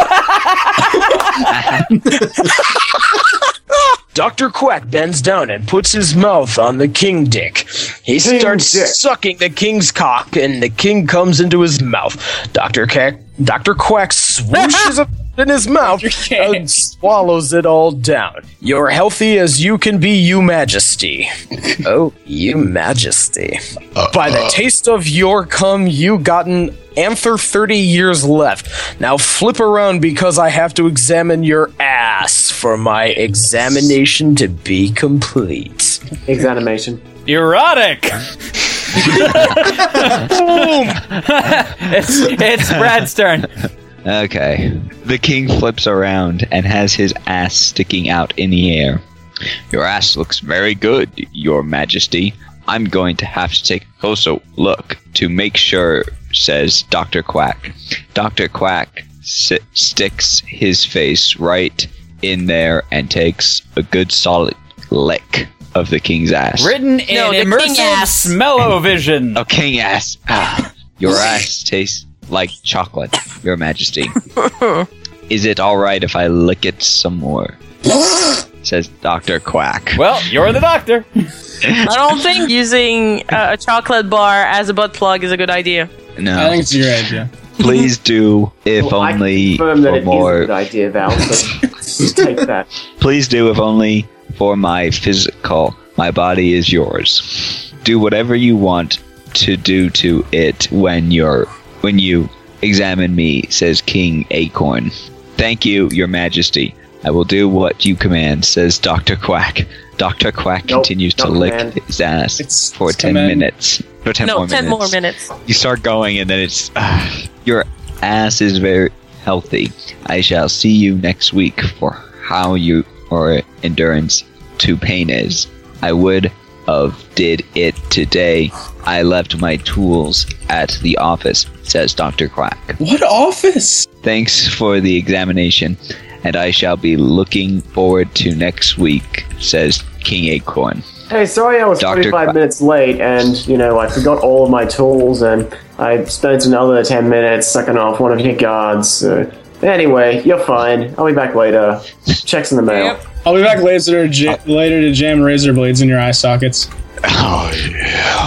Doctor Quack bends down and puts his mouth on the king dick. He King starts dick. sucking the king's cock, and the king comes into his mouth. Doctor Quack, Doctor Quack swooshes it in his mouth and swallows it all down. You're healthy as you can be, you majesty. Oh, you majesty. By the taste of your cum, you gotten Anther thirty years left. Now flip around because I have to examine your ass for my examination to be complete. Examination. Erotic. Boom! it's it's Brad's turn. Okay. The king flips around and has his ass sticking out in the air. Your ass looks very good, your majesty. I'm going to have to take a closer look to make sure, says Doctor Quack. Doctor Quack si- sticks his face right in there and takes a good solid lick of the king's ass. Written in No, the king immersive ass. smell-o-vision. Oh, king ass. Ah, your ass tastes like chocolate, your majesty. Is it alright if I lick it some more? Says Doctor Quack. Well, you're the doctor. I don't think using uh, a chocolate bar as a butt plug is a good idea. No. I think it's a great idea. Please do, if Well, I only confirm that for it is a more. good idea, Val. So just take that. Please do, if only for my physical. My body is yours. Do whatever you want to do to it when you're when you examine me, says King Acorn. Thank you, your majesty. I will do what you command, says Doctor Quack. Doctor Quack Nope, continues to don't lick command. his ass It's- for it's ten command. minutes. For ten no, more ten minutes. more minutes. You start going, and then it's uh, your ass is very healthy. I shall see you next week for how you or endurance to pain is. I would have did it today. I left my tools at the office, says Doctor Quack. What office? Thanks for the examination, and I shall be looking forward to next week, says King Acorn. Hey, sorry I was Doctor forty-five Quack. minutes late, and, you know, I forgot all of my tools, and I spent another ten minutes sucking off one of your guards. Uh, anyway, you're fine. I'll be back later. Check's in the mail. I'll be back later, ja- later to jam razor blades in your eye sockets. Oh, yeah.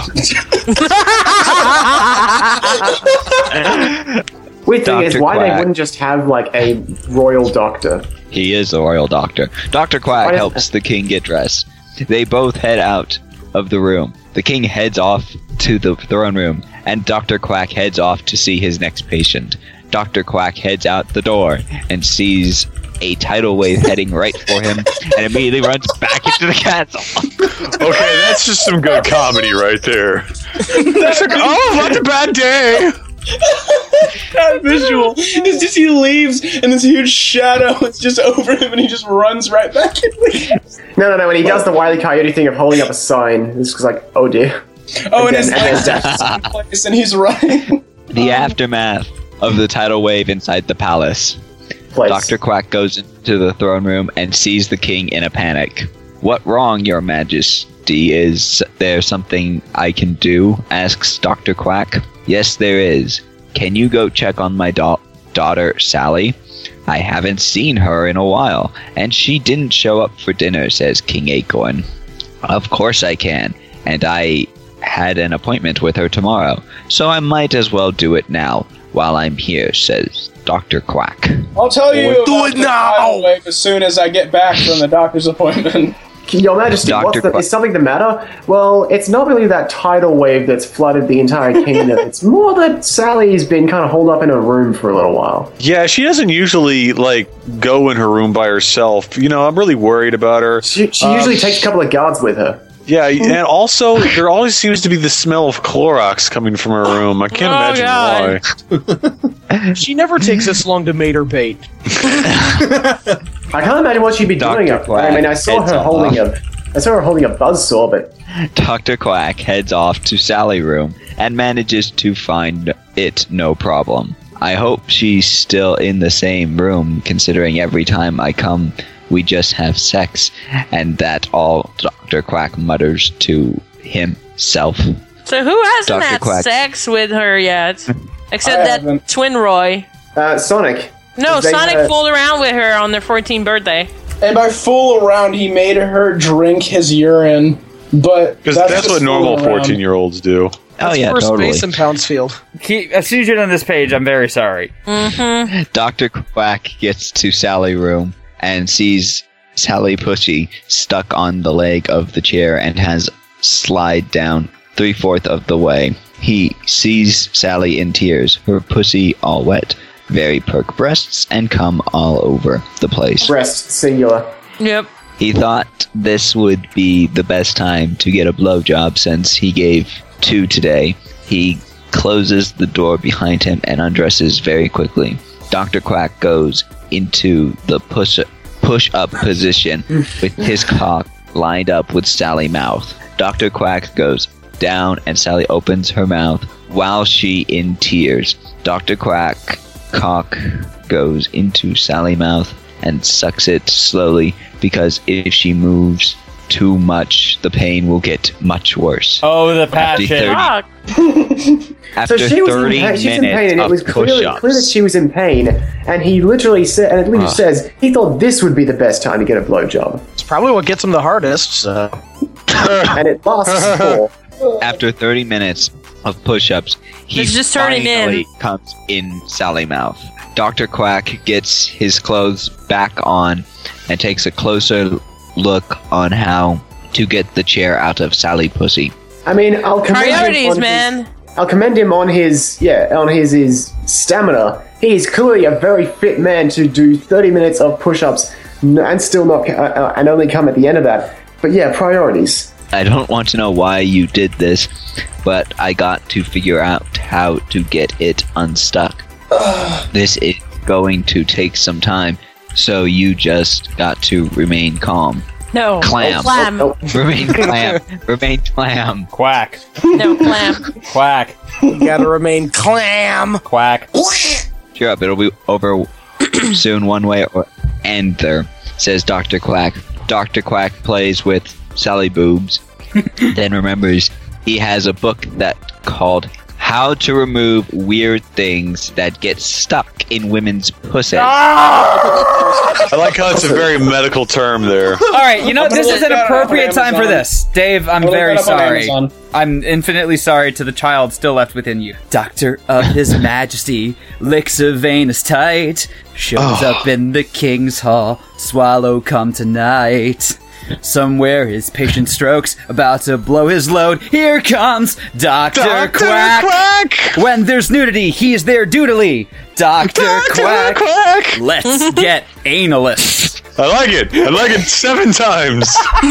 Weird thing is, Doctor why they Quack. wouldn't just have, like, a royal doctor? He is the royal doctor. Doctor Quack Why is- helps the king get dressed. They both head out of the room. The king heads off to the throne room, and Doctor Quack heads off to see his next patient. Doctor Quack heads out the door and sees a tidal wave heading right for him, and immediately runs back into the castle. Okay, that's just some good comedy right there. That's like, oh, that's a bad day. That visual is just he leaves and this huge shadow is just over him and he just runs right back in. No, no, no, when he does the Wile E. Coyote thing of holding up a sign, it's just like, oh dear. Oh, and Again, his and then legs death. just in place and he's running. The aftermath of the tidal wave inside the palace. Place. Doctor Quack goes into the throne room and sees the king in a panic. What wrong, your majesty? Majesty, is there something I can do? Asks Doctor Quack. Yes, there is. Can you go check on my da- daughter, Sally? I haven't seen her in a while, and she didn't show up for dinner, says King Acorn. Of course I can, and I had an appointment with her tomorrow, so I might as well do it now while I'm here, says Doctor Quack. I'll tell you Do about it the now! tidal wave as soon as I get back from the doctor's appointment. Your Majesty, what's the, is something the matter? Well, it's not really that tidal wave that's flooded the entire kingdom. It's more that Sally's been kind of holed up in a room for a little while. Yeah, she doesn't usually, like, go in her room by herself. You know, I'm really worried about her. She, she Uh, usually takes a couple of guards with her. Yeah, and also, there always seems to be the smell of Clorox coming from her room. I can't Oh, imagine why. She never takes this long to mate her bait. I can't imagine what she'd be doing up there. I mean, I saw Heads her off. holding a, I saw her holding a buzzsaw, but Doctor Quack heads off to Sally's room and manages to find it no problem. I hope she's still in the same room, considering every time I come, we just have sex, and that all Doctor Quack mutters to himself. So who hasn't Doctor had Quack. sex with her yet? Except I that haven't. twin Roy. uh, Sonic. No, They Sonic had- fooled around with her on their fourteenth birthday. And by fool around, he made her drink his urine. But Because that's, just what normal fooling around. fourteen-year-olds do. Oh yeah, First totally. base in Poundsfield. Keep, as soon as you're on this page, I'm very sorry. Mm-hmm. Doctor Quack gets to Sally's room and sees Sally Pushy stuck on the leg of the chair and has slid down three-fourths of the way. He sees Sally in tears, her pussy all wet, very perk breasts, and cum all over the place. Breast, singular. Yep. He thought this would be the best time to get a blowjob since he gave two today. He closes the door behind him and undresses very quickly. Doctor Quack goes into the push push up position with his cock lined up with Sally's mouth. Doctor Quack goes down and Sally opens her mouth while she in tears. Doctor Quack cock goes into Sally's mouth and sucks it slowly because if she moves too much, the pain will get much worse. Oh, the After passion. thirty, after so she was in thirty pain. She's in minutes pain, and it of was clearly push-ups. clear that she was in pain. And he literally said, and it literally Ugh. says he thought this would be the best time to get a blowjob, It's probably what gets him the hardest. So. and it lasts for. After thirty minutes of push-ups, he It's just turning finally in. comes in Sally's mouth. Doctor Quack gets his clothes back on and takes a closer look on how to get the chair out of Sally Pussy. I mean, I'll commend him Priorities, on man. His, I'll commend him on his yeah on his his stamina. He is clearly a very fit man to do thirty minutes of push-ups n- and still not uh, uh, and only come at the end of that. But yeah, priorities. I don't want to know why you did this, but I got to figure out how to get it unstuck. This is going to take some time, so you just got to remain calm. No. Clam. Clam. Oh, Remain clam. Remain clam. Quack. No, clam. Quack. You gotta remain clam. Quack. Cheer up, it'll be over soon one way or another, says Doctor Quack. Doctor Quack plays with Sally Boobs, then remembers he has a book that called How to Remove Weird Things That Get Stuck in Women's Pussies. I like how it's a very medical term there. All right, you know, I'm gonna this look is an that up on appropriate time for Amazon. this. Dave, I'm I'm gonna very look that up on sorry. Amazon. I'm infinitely sorry to the child still left within you. Doctor of His Majesty licks a vein as tight, shows up in the king's hall, swallow come tonight. Somewhere his patient strokes, about to blow his load. Here comes Doctor Doctor Quack. Quack! When there's nudity, he's there doodly. Doctor Doctor Quack. Quack! Let's get analist. I like it. I like it seven times.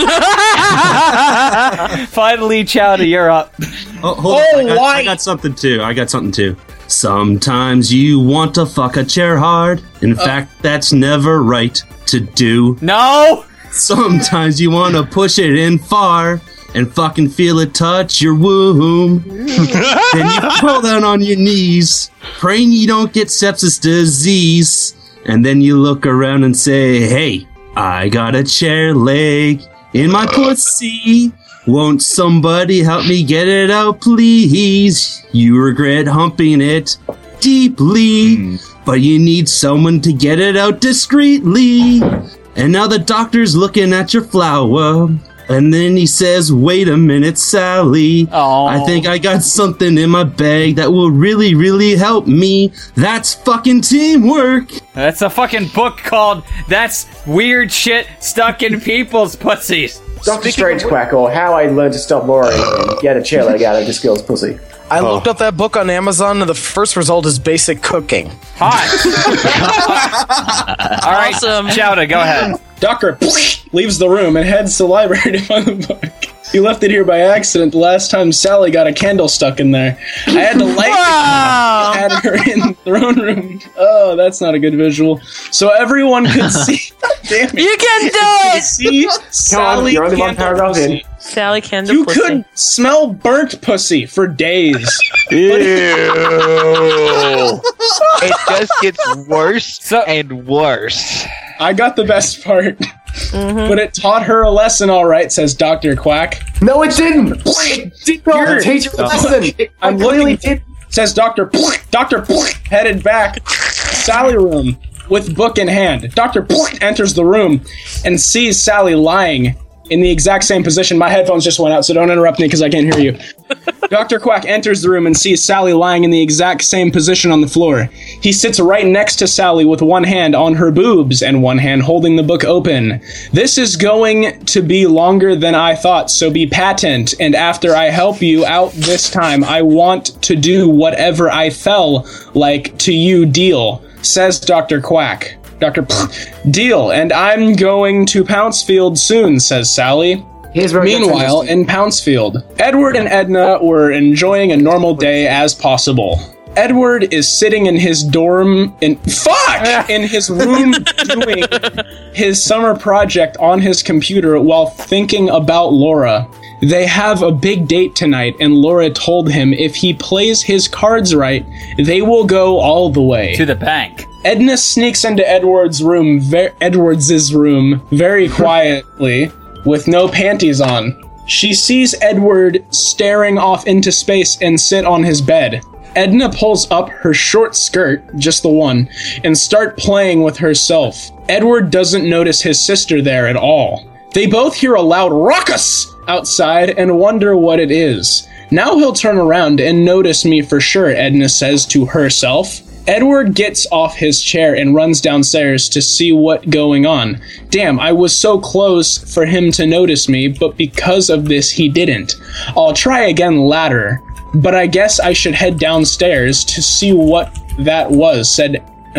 Finally, Chowder, you're up. Oh, hold on. I got, I got something too. I got something too. Sometimes you want to fuck a chair hard. In fact, that's never right to do. No! Sometimes you want to push it in far and fucking feel it touch your womb. Then you fall down on your knees, praying you don't get sepsis disease. And then you look around and say, hey, I got a chair leg in my pussy. Won't somebody help me get it out, please? You regret humping it deeply, mm. but you need someone to get it out discreetly. And now the doctor's looking at your flower. And then he says, wait a minute, Sally. Aww. I think I got something in my bag that will really, really help me. That's fucking teamwork. That's a fucking book called That's Weird Shit Stuck in People's Pussies. Doctor Strange Quack, or How I Learned to Stop Worrying and Get a Chair Leg Out of This Girl's Pussy. I oh. looked up that book on Amazon, and the first result is basic cooking. Hot. All right, awesome. Chowda, go ahead. Doctor leaves the room and heads to the library to find the book. He left it here by accident the last time Sally got a candle stuck in there. I had to light wow. it, had her in the throne room. Oh, that's not a good visual. So everyone could see. Damn it. You can do it! See Sally. You're only one paragraph in. Sally Candle You pussy. could smell burnt pussy for days. Ew. It just gets worse so, and worse. I got the best part. Mm-hmm. But it taught her a lesson, all right, says Doctor Quack. No, it didn't. It did not teach her a lesson. It I'm looking. Did. Says Doctor Doctor headed back Sally room with book in hand. Doctor enters the room and sees Sally lying in the exact same position. My headphones just went out, so don't interrupt me because I can't hear you. Doctor Quack enters the room and sees Sally lying in the exact same position on the floor. He sits right next to Sally with one hand on her boobs and one hand holding the book open. This is going to be longer than I thought, so be patient. And after I help you out this time, I want to do whatever I fell like to you, deal, says Doctor Quack. Doctor Deal, and I'm going to Pouncefield soon, says Sally. Meanwhile, in Pouncefield, Edward and Edna were enjoying a normal day as possible. Edward is sitting in his dorm in fuck in his room doing his summer project on his computer while thinking about Laura. They have a big date tonight, and Laura told him if he plays his cards right, they will go all the way. To the bank. Edna sneaks into Edward's room, ver- Edward's room very quietly, with no panties on. She sees Edward staring off into space and sit on his bed. Edna pulls up her short skirt, just the one, and start playing with herself. Edward doesn't notice his sister there at all. They both hear a loud ruckus outside and wonder what it is. Now he'll turn around and notice me for sure, Edna says to herself. Edward gets off his chair and runs downstairs to see what's going on. Damn, I was so close for him to notice me, but because of this he didn't. I'll try again later, but I guess I should head downstairs to see what that was, said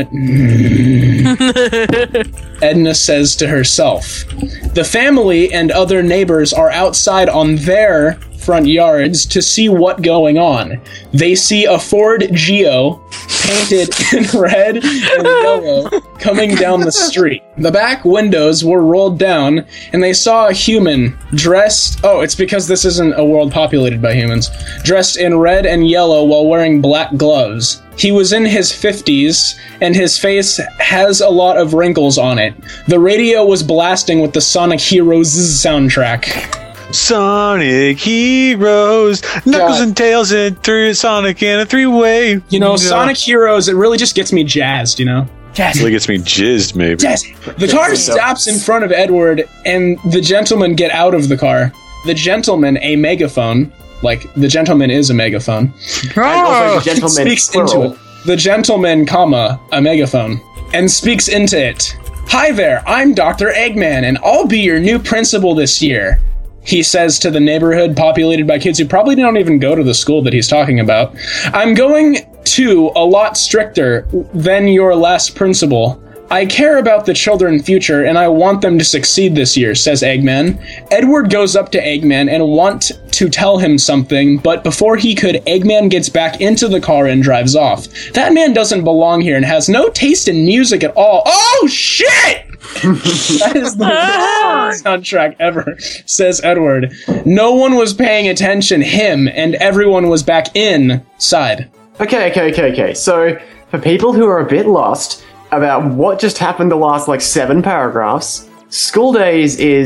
Edna says to herself. The family and other neighbors are outside on their front yards to see what's going on. They see a Ford Geo painted in red and yellow coming down the street. The back windows were rolled down and they saw a human dressed... Oh, it's because this isn't a world populated by humans. Dressed in red and yellow while wearing black gloves. He was in his fifties, and his face has a lot of wrinkles on it. The radio was blasting with the Sonic Heroes soundtrack. Sonic Heroes, Knuckles God. and Tails and three Sonic in a three-way. You know, yeah. Sonic Heroes, it really just gets me jazzed, you know? Jazzed. It really gets me jizzed, maybe. Jazzed. The car stops in front of Edward, and the gentlemen get out of the car. The gentleman, a megaphone... Like, the gentleman is a megaphone. Oh, the gentleman speaks plural. into it. The gentleman, comma, a megaphone. And speaks into it. Hi there, I'm Doctor Eggman, and I'll be your new principal this year. He says to the neighborhood populated by kids who probably don't even go to the school that he's talking about. I'm going to a lot stricter than your last principal. I care about the children's future, and I want them to succeed this year, says Eggman. Edward goes up to Eggman and wants to tell him something, but before he could, Eggman gets back into the car and drives off. That man doesn't belong here and has no taste in music at all. Oh, shit! That is the worst soundtrack ever, says Edward. No one was paying attention, him, and everyone was back inside. Okay, okay, okay, okay. So, for people who are a bit lost about what just happened the last, like, seven paragraphs, School Days is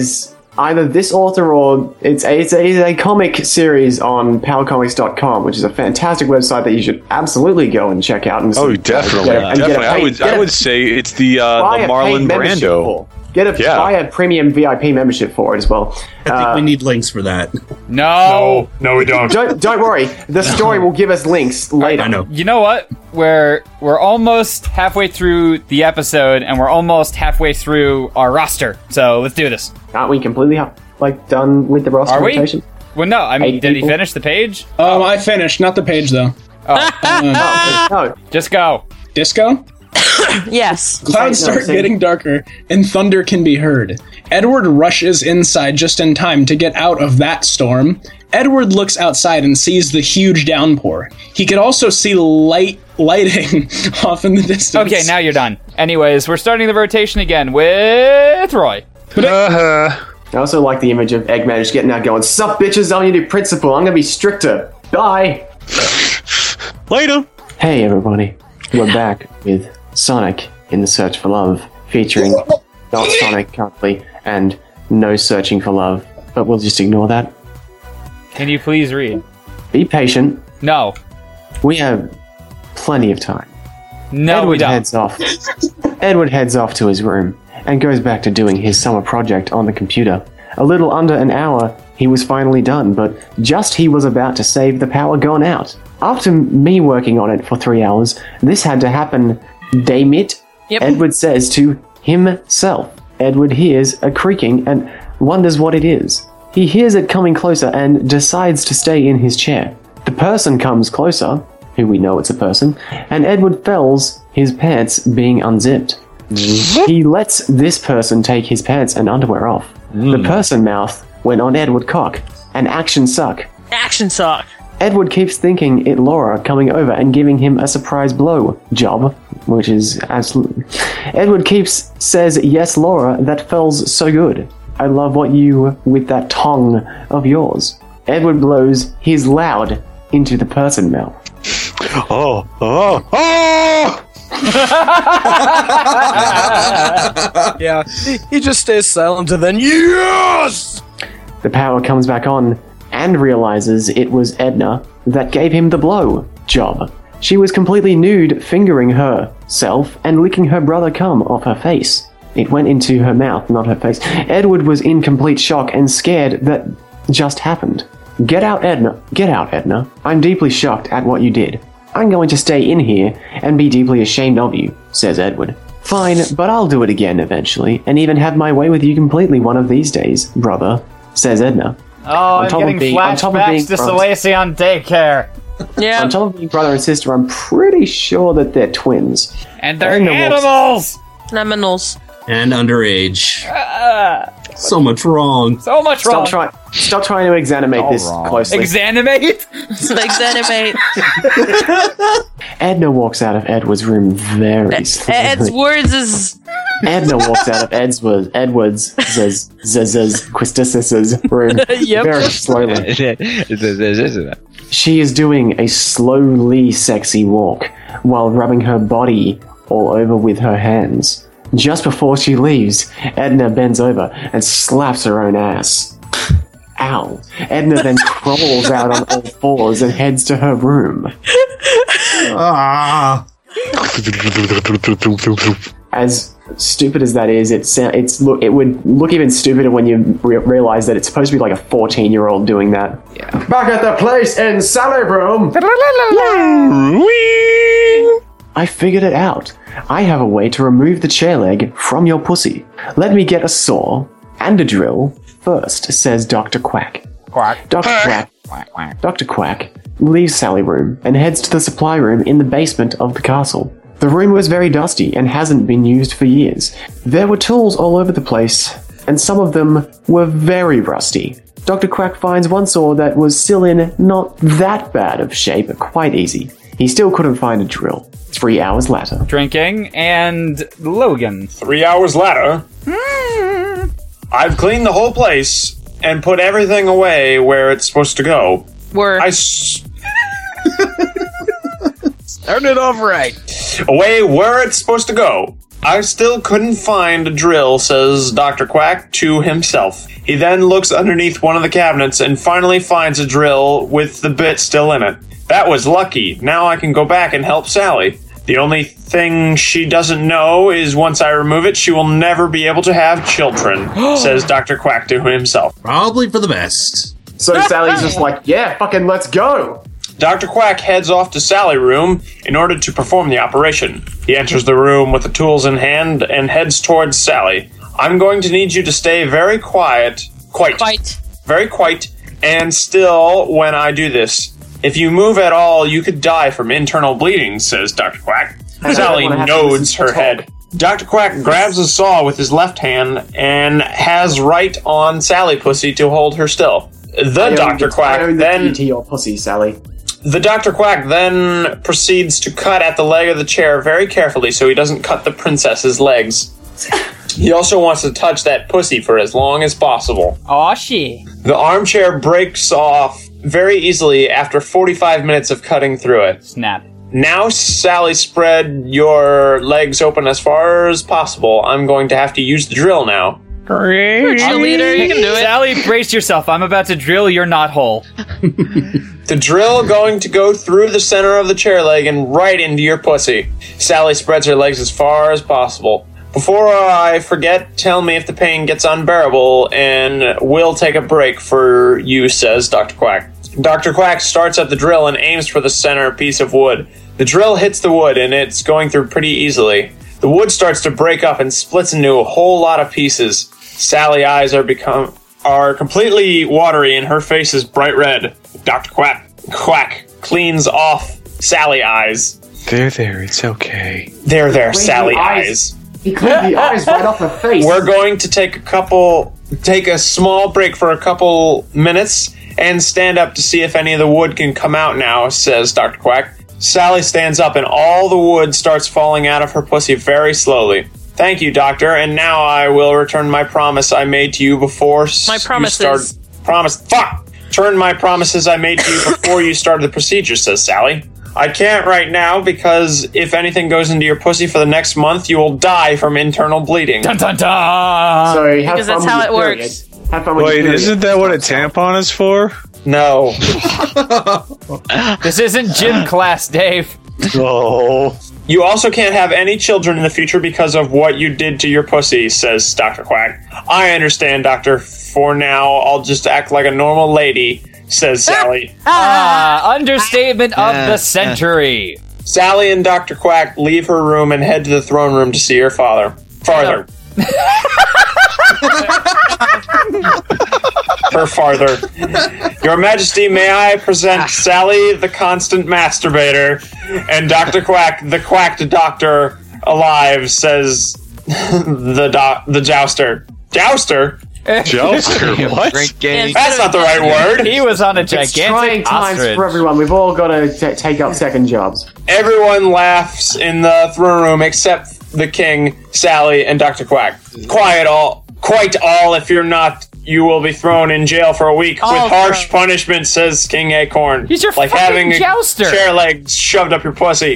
either this author or it's a, it's a, it's a comic series on power comics dot com, which is a fantastic website that you should absolutely go and check out. And oh, definitely, uh, definitely. I would, I would say it's the uh, the Marlon Brando. Get a yeah. buy a premium V I P membership for it as well. I think uh, we need links for that. No, no, no we don't. Don't don't worry. The story will give us links later. I know. You know what? We're we're almost halfway through the episode, and we're almost halfway through our roster. So let's do this. Aren't we completely like done with the roster? Are we? Rotation? Well, no. I mean, Eight did people? he finish the page? Um, I finished, not the page though. Oh, oh no! Just go. Disco. Yes. Clouds No, start same. getting darker, and thunder can be heard. Edward rushes inside just in time to get out of that storm. Edward looks outside and sees the huge downpour. He could also see light lighting off in the distance. Okay, now you're done. Anyways, we're starting the rotation again with Roy. Uh-huh. I also like the image of Eggman just getting out going, "Sup, bitches, I'm your new principal. I'm gonna be stricter. Bye." Later. Hey everybody, we're back with Sonic in the Search for Love, featuring not Sonic currently and no searching for love, but we'll just ignore that. Can you please read? Be patient. No. We have plenty of time. No, Edward we don't. heads off. Edward heads off to his room and goes back to doing his summer project on the computer. A little under an hour, he was finally done, but just he was about to save the power gone out. After me working on it for three hours, this had to happen. Damn it, Yep. Edward says to himself. Edward hears a creaking and wonders what it is. He hears it coming closer and decides to stay in his chair. The person comes closer, who we know it's a person, and Edward fells his pants being unzipped. He lets this person take his pants and underwear off. The person mouth went on Edward cock. An action suck. Action sock. Edward keeps thinking it Laura coming over and giving him a surprise blow job, which is absolutely... Edward keeps says, "Yes, Laura, that feels so good. I love what you with that tongue of yours." Edward blows his loud into the person mouth. Oh, oh, oh! Yeah, he, he just stays silent and then yes. The power comes back on and realizes it was Edna that gave him the blow job. She was completely nude, fingering herself and licking her brother cum off her face. It went into her mouth, not her face. Edward was in complete shock and scared that just happened. Get out, Edna. Get out, Edna. I'm deeply shocked at what you did. I'm going to stay in here and be deeply ashamed of you, says Edward. Fine, but I'll do it again eventually, and even have my way with you completely one of these days, brother, says Edna. Oh, On I'm top of getting being- on top of flashbacks being to front. Salacion daycare. Yeah. On top of being brother and sister, I'm pretty sure that they're twins. And they're Edna walks- animals! Lemonals. And underage. Uh, So much wrong. so much Stop wrong. trying. Stop trying to exanimate All this wrong. closely. Exanimate? Exanimate. Edna walks out of Edward's room very slowly. Ed's words is. Edna walks out of Edward's Edward's zz, zz, Quistis's room Yep. very slowly. She is doing a slowly sexy walk while rubbing her body all over with her hands. Just before she leaves, Edna bends over and slaps her own ass. Ow. Edna then crawls out on all fours and heads to her room. Ah. As stupid as that is, it sa- it's look it would look even stupider when you re- realize that it's supposed to be like a fourteen-year-old doing that. Back at the place in Sally Room. I figured it out. I have a way to remove the chair leg from your pussy. Let me get a saw and a drill first, says Doctor Quack. Quack. Doctor Quack. Quack, quack. Doctor Quack leaves Sally room and heads to the supply room in the basement of the castle. The room was very dusty and hasn't been used for years. There were tools all over the place, and some of them were very rusty. Doctor Quack finds one saw that was still in not that bad of shape, quite easy. He still couldn't find a drill. Three hours later. Drinking and Logan. Three hours later, I've cleaned the whole place and put everything away where it's supposed to go. Where? I s- Started off right. away where it's supposed to go. I still couldn't find a drill, says Doctor Quack to himself. He He then looks underneath one of the cabinets and finally finds a drill with the bit still in it. That was lucky. Now I can go back and help Sally. The only thing she doesn't know is once I remove it, she will never be able to have children, says Doctor Quack to himself. Probably for the best. So Sally's just like, yeah, fucking let's go. Doctor Quack heads off to Sally room in order to perform the operation. He enters the room with the tools in hand and heads towards Sally. I'm going to need you to stay very quiet, quite, Quite. very quiet, and still when I do this. If you move at all, you could die from internal bleeding, says Doctor Quack. Sally nods her head. Doctor Quack grabs a saw with his left hand and has right on Sally Pussy to hold her still. The Doctor Quack then to your pussy, Sally. The Doctor Quack then proceeds to cut at the leg of the chair very carefully so he doesn't cut the princess's legs. He also wants to touch that pussy for as long as possible. Aw, shit. The armchair breaks off very easily after forty-five minutes of cutting through it. Snap. Now, Sally, spread your legs open as far as possible. I'm going to have to use the drill now. Great. Cheerleader, you can do it. Sally, brace yourself. I'm about to drill your knot hole. The drill going to go through the center of the chair leg and right into your pussy. Sally spreads her legs as far as possible. Before I forget, tell me if the pain gets unbearable, and we'll take a break for you, says Doctor Quack. Doctor Quack starts at the drill and aims for the center piece of wood. The drill hits the wood, and it's going through pretty easily. The wood starts to break up and splits into a whole lot of pieces. Sally's eyes are become are completely watery, and her face is bright red. Doctor Quack Quack cleans off Sally's eyes. There, there, it's okay. There, there, Clean Sally the eyes. eyes. He cleaned the eyes right off her face. We're going to take a couple, take a small break for a couple minutes and stand up to see if any of the wood can come out now, says Doctor Quack. Sally stands up and all the wood starts falling out of her pussy very slowly. Thank you, Doctor, and now I will return my promise I made to you before My you promises. start. Promise. Fuck! Turn my promises I made to you before you started the procedure, says Sally. I can't right now because if anything goes into your pussy for the next month, you will die from internal bleeding. Dun dun dun! So have Because fun that's with how your it period. works. Have fun with Wait, your period. isn't that what a tampon is for? No. This isn't gym class, Dave. Oh. You also can't have any children in the future because of what you did to your pussy, says Doctor Quack. I understand, Doctor. For now, I'll just act like a normal lady, says Sally. Ah, understatement of the century. Sally and Doctor Quack leave her room and head to the throne room to see her father. Farther. Her farther. Your Majesty, may I present Sally, the constant masturbator, and Doctor Quack, the quacked doctor, alive, says the do- the jouster. Jouster? Jouster? What? That's not the right word. He was on a It's trying gigantic times ostrich. for everyone. We've all got to t- take up second jobs. Everyone laughs in the throne room except the king, Sally, and Doctor Quack. Quiet all, quite all. If you're not, you will be thrown in jail for a week All with harsh thrown. punishment, says King Acorn. He's your like fucking having a jouster. chair leg shoved up your pussy.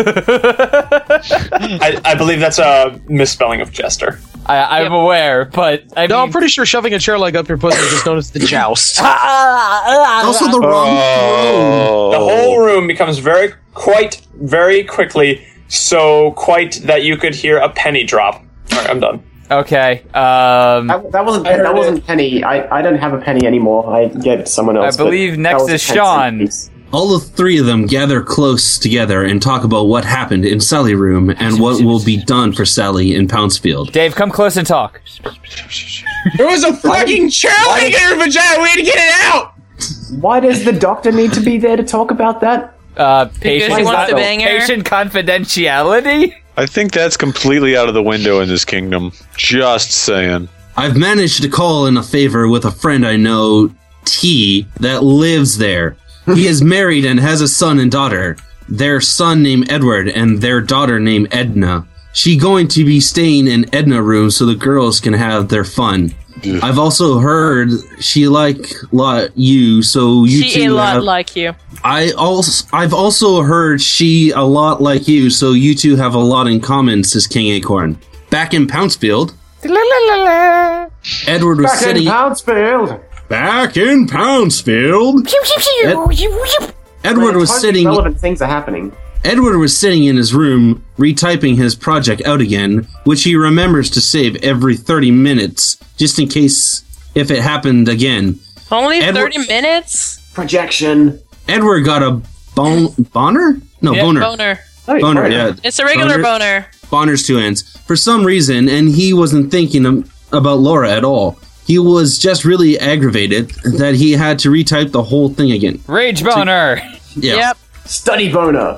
I, I believe that's a misspelling of jester. I, I'm aware, but I No, mean, I'm pretty sure shoving a chair leg up your pussy is just known as the joust. Also the wrong Oh. The whole room becomes very, quite, very quickly, so quite that you could hear a penny drop. All right, I'm done. okay. Um, That, that wasn't I heard that wasn't it. Penny. I, I don't have a penny anymore. I gave it to someone I else. but believe that next was a is ten Sean. cent piece. All the three of them gather close together and talk about what happened in Sally Room and what will be done for Sally in Pouncefield. Dave, come close and talk. There was a fucking chair leg in her vagina. We had to get it out. Why does the doctor need to be there to talk about that? Uh, patient, he wants to bang her. patient confidentiality? I think that's completely out of the window in this kingdom. Just saying. I've managed to call in a favor with a friend I know, T, that lives there. He is married and has a son and daughter. Their son named Edward and their daughter named Edna. She going to be staying in Edna room so the girls can have their fun. I've also heard she like lot you, so you She two a lot have, like you. I also I've also heard she a lot like you, so you two have a lot in common, says King Acorn. Back in Pouncefield, Edward was Back sitting in Poundsfield. back in Poundsfield. Ed- Edward was Totally sitting. Relevant things are happening. Edward was sitting in his room, retyping his project out again, which he remembers to save every thirty minutes, just in case if it happened again. Only Edward- thirty minutes? Projection. Edward got a bon- boner? No, Yeah, boner. boner. Boner, yeah. It's a regular boner. Boner's two ends. For some reason, and he wasn't thinking of, about Laura at all. He was just really aggravated that he had to retype the whole thing again. Rage boner. Yeah. Yep. Study boner.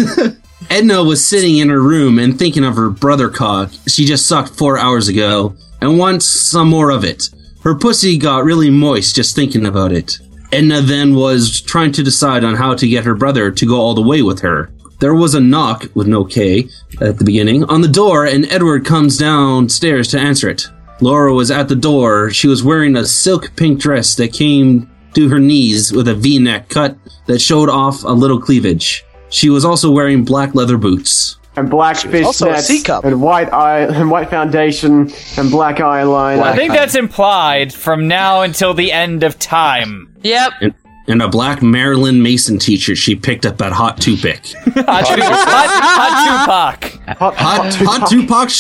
Edna was sitting in her room and thinking of her brother cock she just sucked four hours ago and wants some more of it. Her pussy got really moist just thinking about it. Edna then was trying to decide on how to get her brother to go all the way with her. There was a knock, with no K, at the beginning, on the door, and Edward comes downstairs to answer it. Laura was at the door. She was wearing a silk pink dress that came to her knees with a V-neck cut that showed off a little cleavage. She was also wearing black leather boots. And black fish also a nets, C cup. and white eye, and white foundation, and black eyeliner. I think that's implied from now until the end of time. Yep. And, and a black Marilyn Mason t-shirt she picked up at Hot Tupac. Hot, Tu- hot, hot Tupac. Hot, Hot, Hot Tupac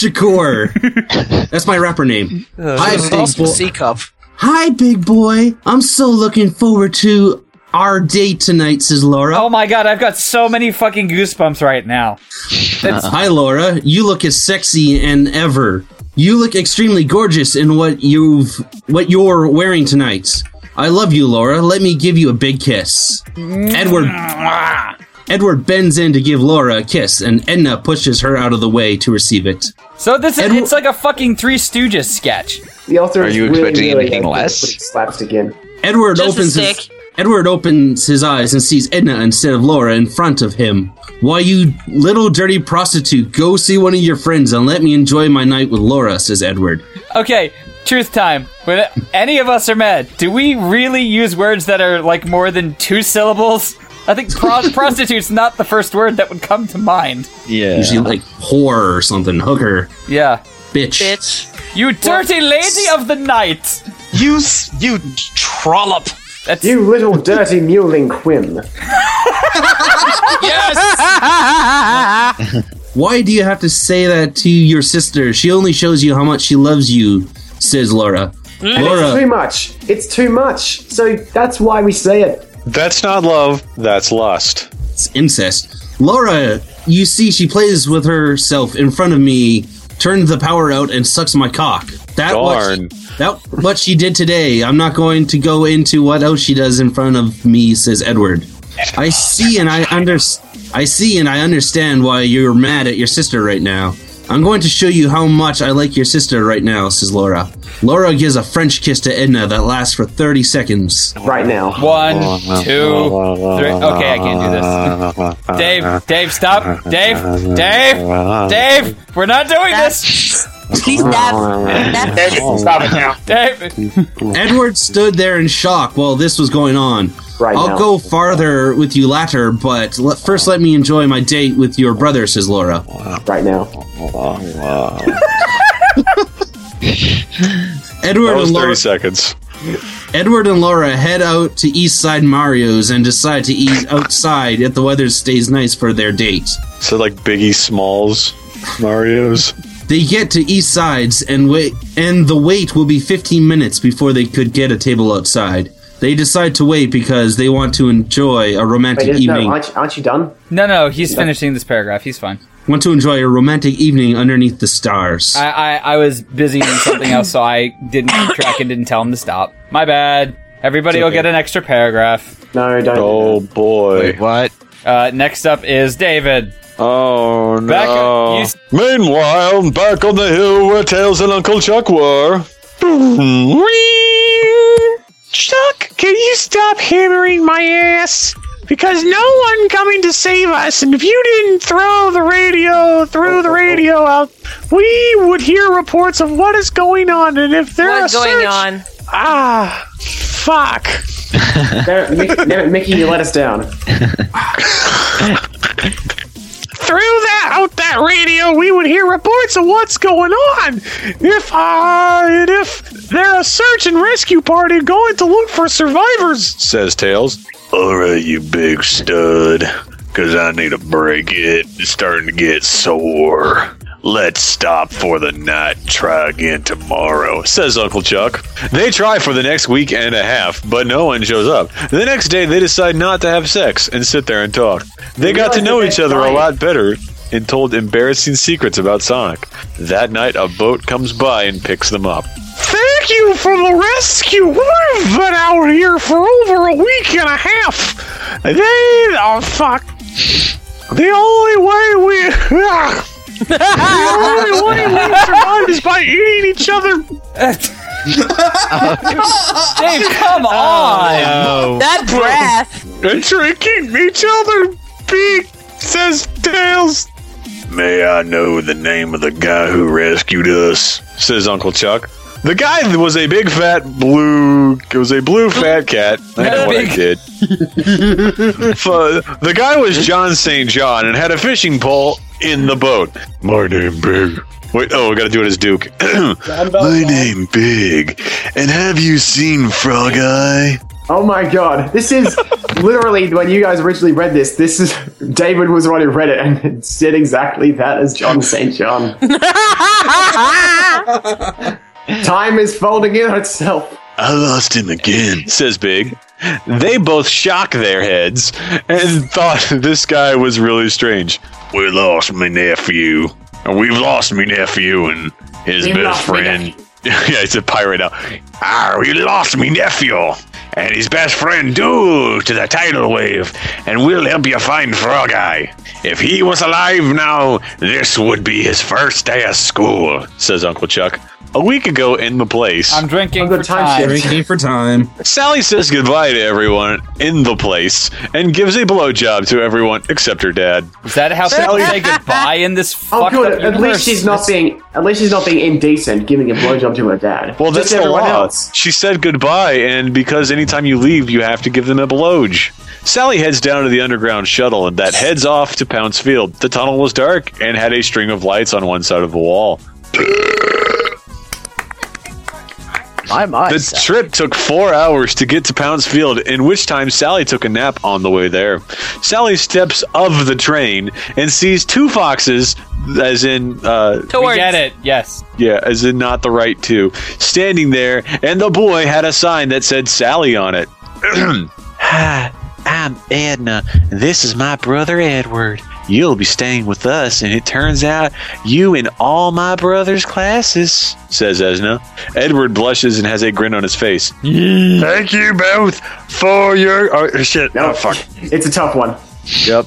Shakur. That's my rapper name. Hi, It's big also boy. a C cup. Hi, big boy. I'm so looking forward to our date tonight, says Laura. Oh my god, I've got so many fucking goosebumps right now. That's, Hi, Laura. You look as sexy and ever. You look extremely gorgeous in what you've what you're wearing tonight. I love you, Laura. Let me give you a big kiss. Edward Edward bends in to give Laura a kiss, and Edna pushes her out of the way to receive it. so this is, Edward- it's like a fucking Three Stooges sketch. The author Are is you really, expecting really anything good at less? putting slapstick in. Edward Just a opens his, stick. Edward opens his eyes and sees Edna instead of Laura in front of him. Why, you little dirty prostitute, go see one of your friends and let me enjoy my night with Laura, says Edward. Okay, truth time. When any of us are mad, do we really use words that are like more than two syllables? I think pro- prostitute's not the first word that would come to mind. Yeah. Usually like whore or something, hooker, Yeah. bitch. Bitch. You dirty lady of the night. You, s- you trollop. That's You little dirty mewling quim. Why do you have to say that to your sister? She only shows you how much she loves you, says Laura. It's too Laura, much. It's too much. So that's why we say it. That's not love. That's lust. it's incest. Laura, you see she plays with herself in front of me, turns the power out, and sucks my cock. That Darn. What she, that what she did today. I'm not going to go into what else she does in front of me, says Edward. I see and I under, I see and I understand why you're mad at your sister right now. I'm going to show you how much I like your sister right now, says Laura. Laura gives a French kiss to Edna that lasts for thirty seconds. Right now. one, two, three. Okay, I can't do this. Dave, Dave, stop. Dave, Dave, Dave, we're not doing this. Please, Dad. Dad. Stop it now. Dave. Edward stood there in shock while this was going on. Right I'll now. go farther with you later, but let, first let me enjoy my date with your brother, says Laura. Right now. Edward That was and Laura, thirty seconds. Edward and Laura head out to East Side Mario's and decide to eat outside if the weather stays nice for their date. So like Biggie Smalls Mario's. They get to East Side's and wait, and the wait will be fifteen minutes before they could get a table outside. They decide to wait because they want to enjoy a romantic Wait, no, evening. aren't, you- aren't you done? No, no, he's finishing this paragraph. He's fine. Want to enjoy a romantic evening underneath the stars. I, I, I was busy doing something else, so I didn't keep track and didn't tell him to stop. My bad. Everybody It's will okay. get an extra paragraph. No, don't. Oh boy. Wait, what? Uh, next up is David. Oh no. Back- you s- Meanwhile, back on the hill where Tails and Uncle Chuck were. Chuck, can you stop hammering my ass? Because no one coming to save us, and if you didn't throw the radio, throw the radio out, we would hear reports of what is going on, and if there's What's a going search, on? ah, fuck. Damn it, Mickey, damn it, Mickey, you let us down. Threw that out there that radio, we would hear reports of what's going on. If, uh, and if they're a search and rescue party going to look for survivors, says Tails. All right, you big stud, because I need a break. It's starting to get sore. Let's stop for the night and try again tomorrow, says Uncle Chuck. They try for the next week and a half, but no one shows up. The next day, they decide not to have sex and sit there and talk. They got to know each other a lot better and told embarrassing secrets about Sonic. That night, a boat comes by and picks them up. Thank you for the rescue. We've been out here for over a week and a half. They, oh fuck. The only way we... Uh, the only way we survive is by eating each other. Dave, come on! Oh, no. That breath! And drinking each other big, says Tails. May I know the name of the guy who rescued us, says Uncle Chuck. The guy was a big fat blue. It was a blue fat cat. I know what I did. The guy was John Saint John and had a fishing pole in the boat. My name Big. Wait, oh, we gotta do it as Duke. My name Big. And have you seen Frog Eye? Oh my god, this is literally when you guys originally read this. This is David was the one who read it and it said exactly that as John Saint John. Time is folding in on itself. I lost him again, says Big. They both shock their heads and thought this guy was really strange. We lost my nephew. We've lost my nephew and his We best lost my friend. Yeah, he's a pirate now. Ah, we lost me nephew and his best friend due to the tidal wave, and we'll help you find Frog Eye. If he was alive now, this would be his first day of school, says Uncle Chuck. A week ago in the place, I'm drinking On the for time time. shift. Drinking for time. Sally says goodbye to everyone in the place and gives a blowjob to everyone except her dad. Is that how Sally say goodbye in this Oh fucked good, up at universe? least she's not being at least she's not being indecent giving a blowjob to her dad. Well, that's Just the everyone law. else. She said goodbye, and because anytime you leave, you have to give them a blowj. Sally heads down to the underground shuttle, and that heads off to Pounce Field. The tunnel was dark and had a string of lights on one side of the wall. My, my. The Sally. trip took four hours to get to Pounce Field, in which time Sally took a nap on the way there. Sally steps of the train and sees two foxes, as in, uh, We Towards. get it, yes. yeah, as in not the right two, standing there, and the boy had a sign that said Sally on it. Hi, I'm Edna, and this is my brother Edward. You'll be staying with us, and it turns out you in all my brother's classes, says Edna. Edward blushes and has a grin on his face. Thank you both for your... Oh, shit. No, Oh, fuck. It's a tough one. Yep.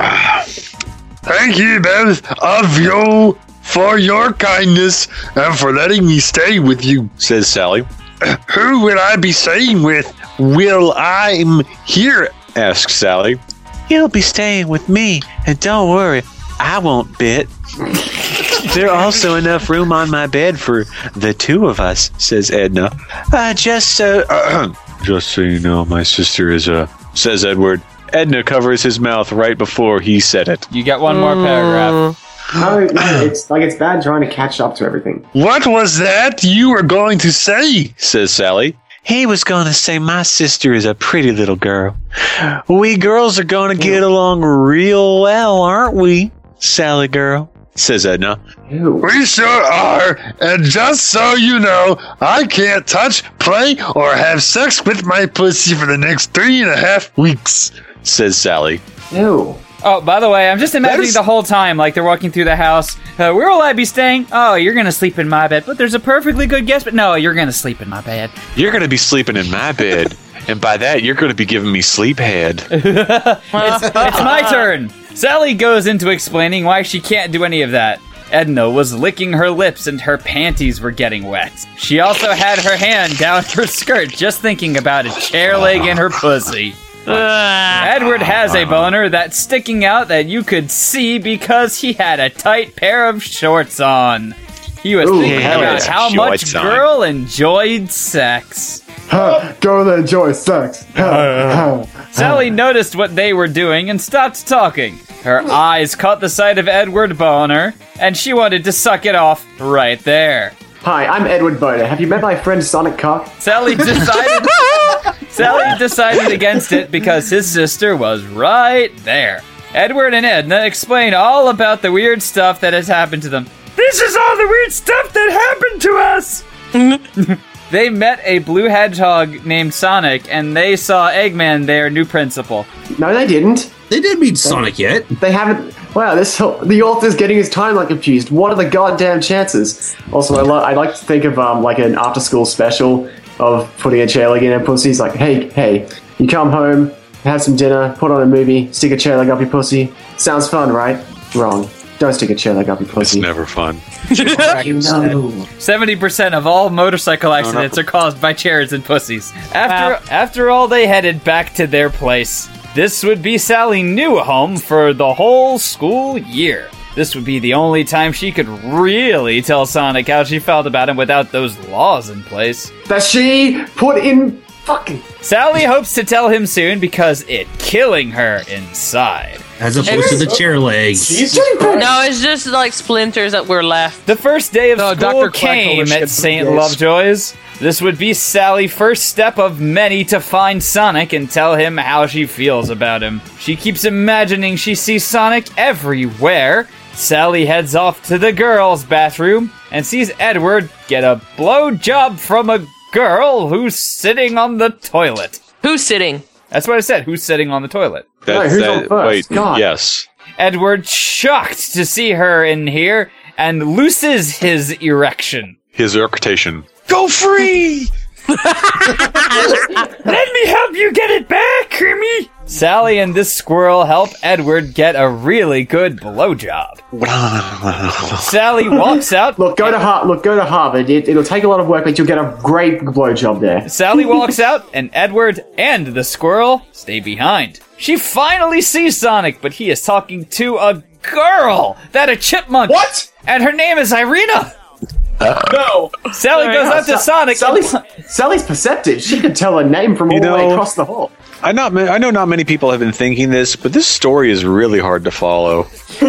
Thank you both of you for your kindness and for letting me stay with you, says Sally. Who will I be staying with? Will I'm here? Asks Sally. You'll be staying with me, and don't worry, I won't bit. There's also enough room on my bed for the two of us, says Edna. Uh, just so... Uh, just so you know, my sister is a... says Edward. Edna covers his mouth right before he said it. You get one more paragraph. No, no, it's like it's bad trying to catch up to everything. What was that you were going to say? Says Sally. He was going to say my sister is a pretty little girl. We girls are going to get along real well, aren't we, Sally girl? Says Edna. Ew. We sure are, and just so you know, I can't touch, play, or have sex with my pussy for the next three and a half weeks, says Sally. Ew. Oh, by the way, I'm just imagining is- the whole time, like they're walking through the house. Uh, where will I be staying? Oh, you're gonna sleep in my bed. But there's a perfectly good guest. But no, you're gonna sleep in my bed. You're going to be sleeping in my bed, and by that, you're going to be giving me sleep head. It's, it's my turn. Sally goes into explaining why she can't do any of that. Edna was licking her lips and her panties were getting wet. She also had her hand down her skirt, just thinking about a chair leg in her pussy. Edward has a boner that's sticking out that you could see because he had a tight pair of shorts on. He was Ooh, thinking hell about yeah. how much Shorts on. girl enjoyed sex. Huh, go and enjoy sex. Huh, huh. Sally noticed what they were doing and stopped talking. Her eyes caught the sight of Edward Boner, and she wanted to suck it off right there. Hi, I'm Edward Boner. Have you met my friend Sonic Cock? Sally decided Sally decided against it because his sister was right there. Edward and Edna explain all about the weird stuff that has happened to them. This is all the weird stuff that happened to us! They met a blue hedgehog named Sonic, and they saw Eggman, their new principal. No, they didn't. They didn't meet Sonic yet. They haven't. Wow, this whole, the author's getting his timeline confused. What are the goddamn chances? Also, I, lo- I like to think of um like an after-school special of putting a chair leg in a pussy. It's like, hey, hey, you come home, have some dinner, put on a movie, stick a chair leg up your pussy. Sounds fun, right? Wrong. Don't stick a chair leg up your pussy. It's never fun. seventy percent of all motorcycle accidents are caused by chairs and pussies. After wow. after all, they headed back to their place. This would be Sally's new home for the whole school year. This would be the only time she could really tell Sonic how she felt about him without those laws in place. That she put in fucking... Sally hopes to tell him soon because it's killing her inside. As opposed to the chair legs. No, it's just like splinters that were left. The first day of No, school Doctor came Quackle at Saint yes. Lovejoy's. This would be Sally's first step of many to find Sonic and tell him how she feels about him. She keeps imagining she sees Sonic everywhere. Sally heads off to the girls' bathroom and sees Edward get a blowjob from a girl who's sitting on the toilet. Who's sitting? That's what I said. Who's sitting on the toilet? No, who's on first? Wait, God. yes. Edward, shocked to see her in here, and looses his erection. His erection. Go free! Let me help you get it back, Kermie! Sally and this squirrel help Edward get a really good blowjob. Sally walks out. Look, go to Har- Look, go to Harvard. It, it'll take a lot of work, but you'll get a great blowjob there. Sally walks out, and Edward and the squirrel stay behind. She finally sees Sonic, but he is talking to a girl. That a chipmunk. What? And her name is Irina. Uh, no. Sally Sorry, goes no, up to Sa- Sonic. Sally's, Sally's perceptive. She could tell her name from all You the way know- across the hall. I not I know not many people have been thinking this, but this story is really hard to follow.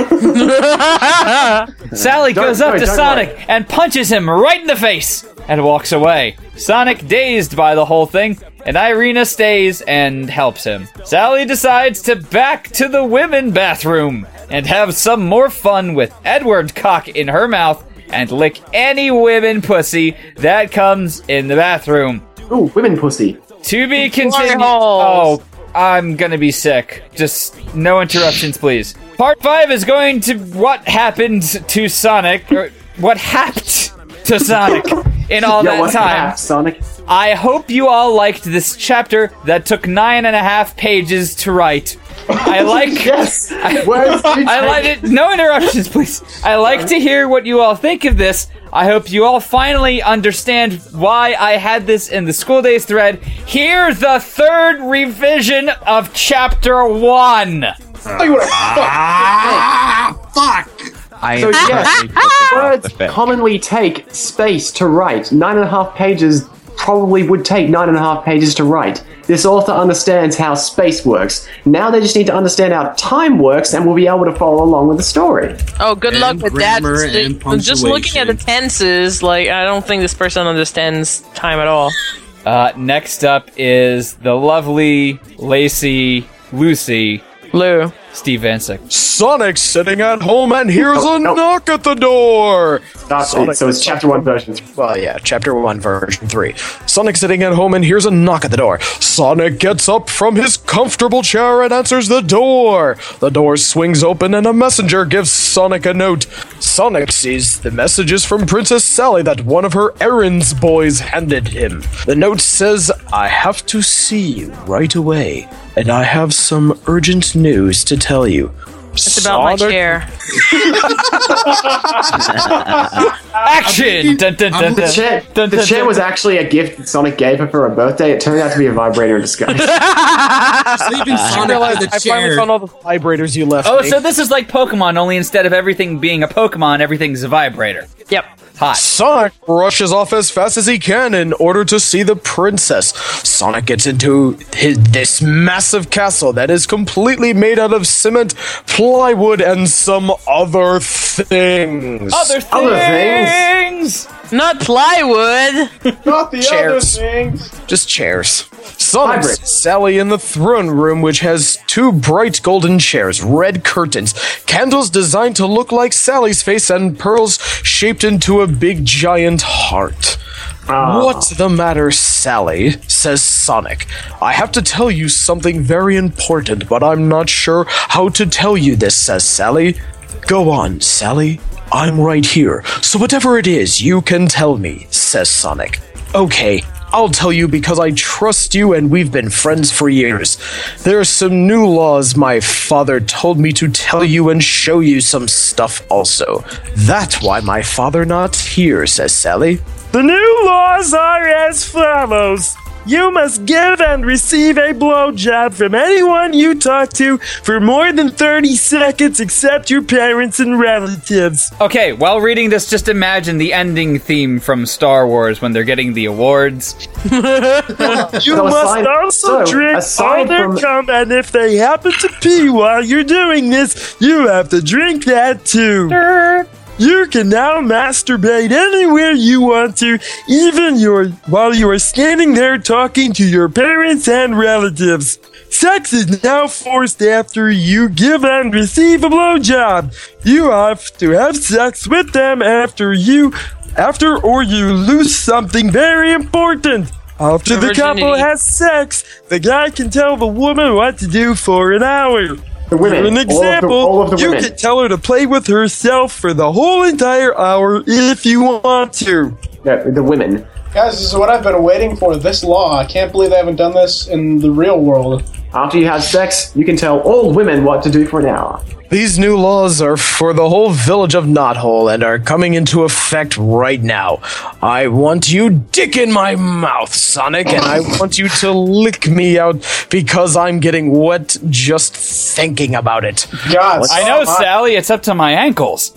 Sally Don't- goes up no, to don't Sonic worry. and punches him right in the face and walks away. Sonic dazed by the whole thing, and Irina stays and helps him. Sally decides to back to the women bathroom and have some more fun with Edward cock in her mouth and lick any women pussy that comes in the bathroom. Ooh, women pussy. To be continued. Oh, I'm gonna be sick. Just no interruptions, please. Part five is going to what happened to Sonic, or what happened to Sonic in all Yo, that what time. happened, Sonic? I hope you all liked this chapter that took nine and a half pages to write. I like. Yes. I, Words do I like it. No interruptions, please. I like to hear what you all think of this. I hope you all finally understand why I had this in the school days thread. Here's the third revision of chapter one. Oh, you wanna Ah, fuck! I So yes, words the fact. commonly take space to write. Nine and a half pages probably would take nine and a half pages to write. This author understands how space works. Now they just need to understand how time works, and we'll be able to follow along with the story. Oh, good And luck with that. grammar and Just looking at the tenses, like, I don't think this person understands time at all. Uh, next up is the lovely Lacey Lucy Lou. Steve Vancic. Sonic's sitting at home and hears Oh, a no. knock at the door. Uh, Sonic- so it's chapter one version three. Well, yeah, chapter one, version three. Sonic sitting at home and hears a knock at the door. Sonic gets up from his comfortable chair and answers the door. The door swings open and a messenger gives Sonic a note. Sonic sees the messages from Princess Sally that one of her errands boys handed him. The note says, I have to see you right away, and I have some urgent news to tell you. It's about my Sonic- chair. Action! Dun, dun, dun, The dun. chair, Dun, the dun, chair dun. was actually a gift that Sonic gave her for her birthday. It turned out to be a vibrator in disguise. Sleeping I Sonic realized with I a finally chair. found all the vibrators you left Oh, me. so this is like Pokemon, only instead of everything being a Pokemon, everything's a vibrator. Yep. Hot. Sonic rushes off as fast as he can in order to see the princess. Sonic gets into his, this massive castle that is completely made out of cement, plywood, and some other things. Other things! Other things! Not plywood. Not the Chairs. other things. Just chairs. Sonic Hybrid. sees Sally in the throne room, which has two bright golden chairs, red curtains, candles designed to look like Sally's face, and pearls shaped into a big giant heart. Ah. What's the matter, Sally? Says Sonic. I have to tell you something very important, but I'm not sure how to tell you this, says Sally. Go on, Sally. I'm right here, so whatever it is, you can tell me, says Sonic. Okay, I'll tell you because I trust you and we've been friends for years. There are some new laws my father told me to tell you and show you some stuff also. That's why my father not here, says Sally. The new laws are as follows. You must give and receive a blowjob from anyone you talk to for more than thirty seconds except your parents and relatives. Okay, while reading this, just imagine the ending theme from Star Wars when they're getting the awards. You So must aside- also so, drink all aside their from- cum, and if they happen to pee while you're doing this, you have to drink that too. You can now masturbate anywhere you want to, even your while you are standing there talking to your parents and relatives. Sex is now forced after you give and receive a blowjob. You have to have sex with them after you, after or you lose something very important. After the couple Virginity. has sex, the guy can tell the woman what to do for an hour. The women. For an all of the- example, all of the you women. can tell her to play with herself for the whole entire hour if you want to. Yeah, the women. Guys, this is what I've been waiting for, this law. I can't believe they haven't done this in the real world. After you have sex, you can tell all women what to do for an hour. These new laws are for the whole village of Knothole and are coming into effect right now. I want you dick in my mouth, Sonic, and I want you to lick me out because I'm getting wet just thinking about it. God, I know, Sally, it's up to my ankles.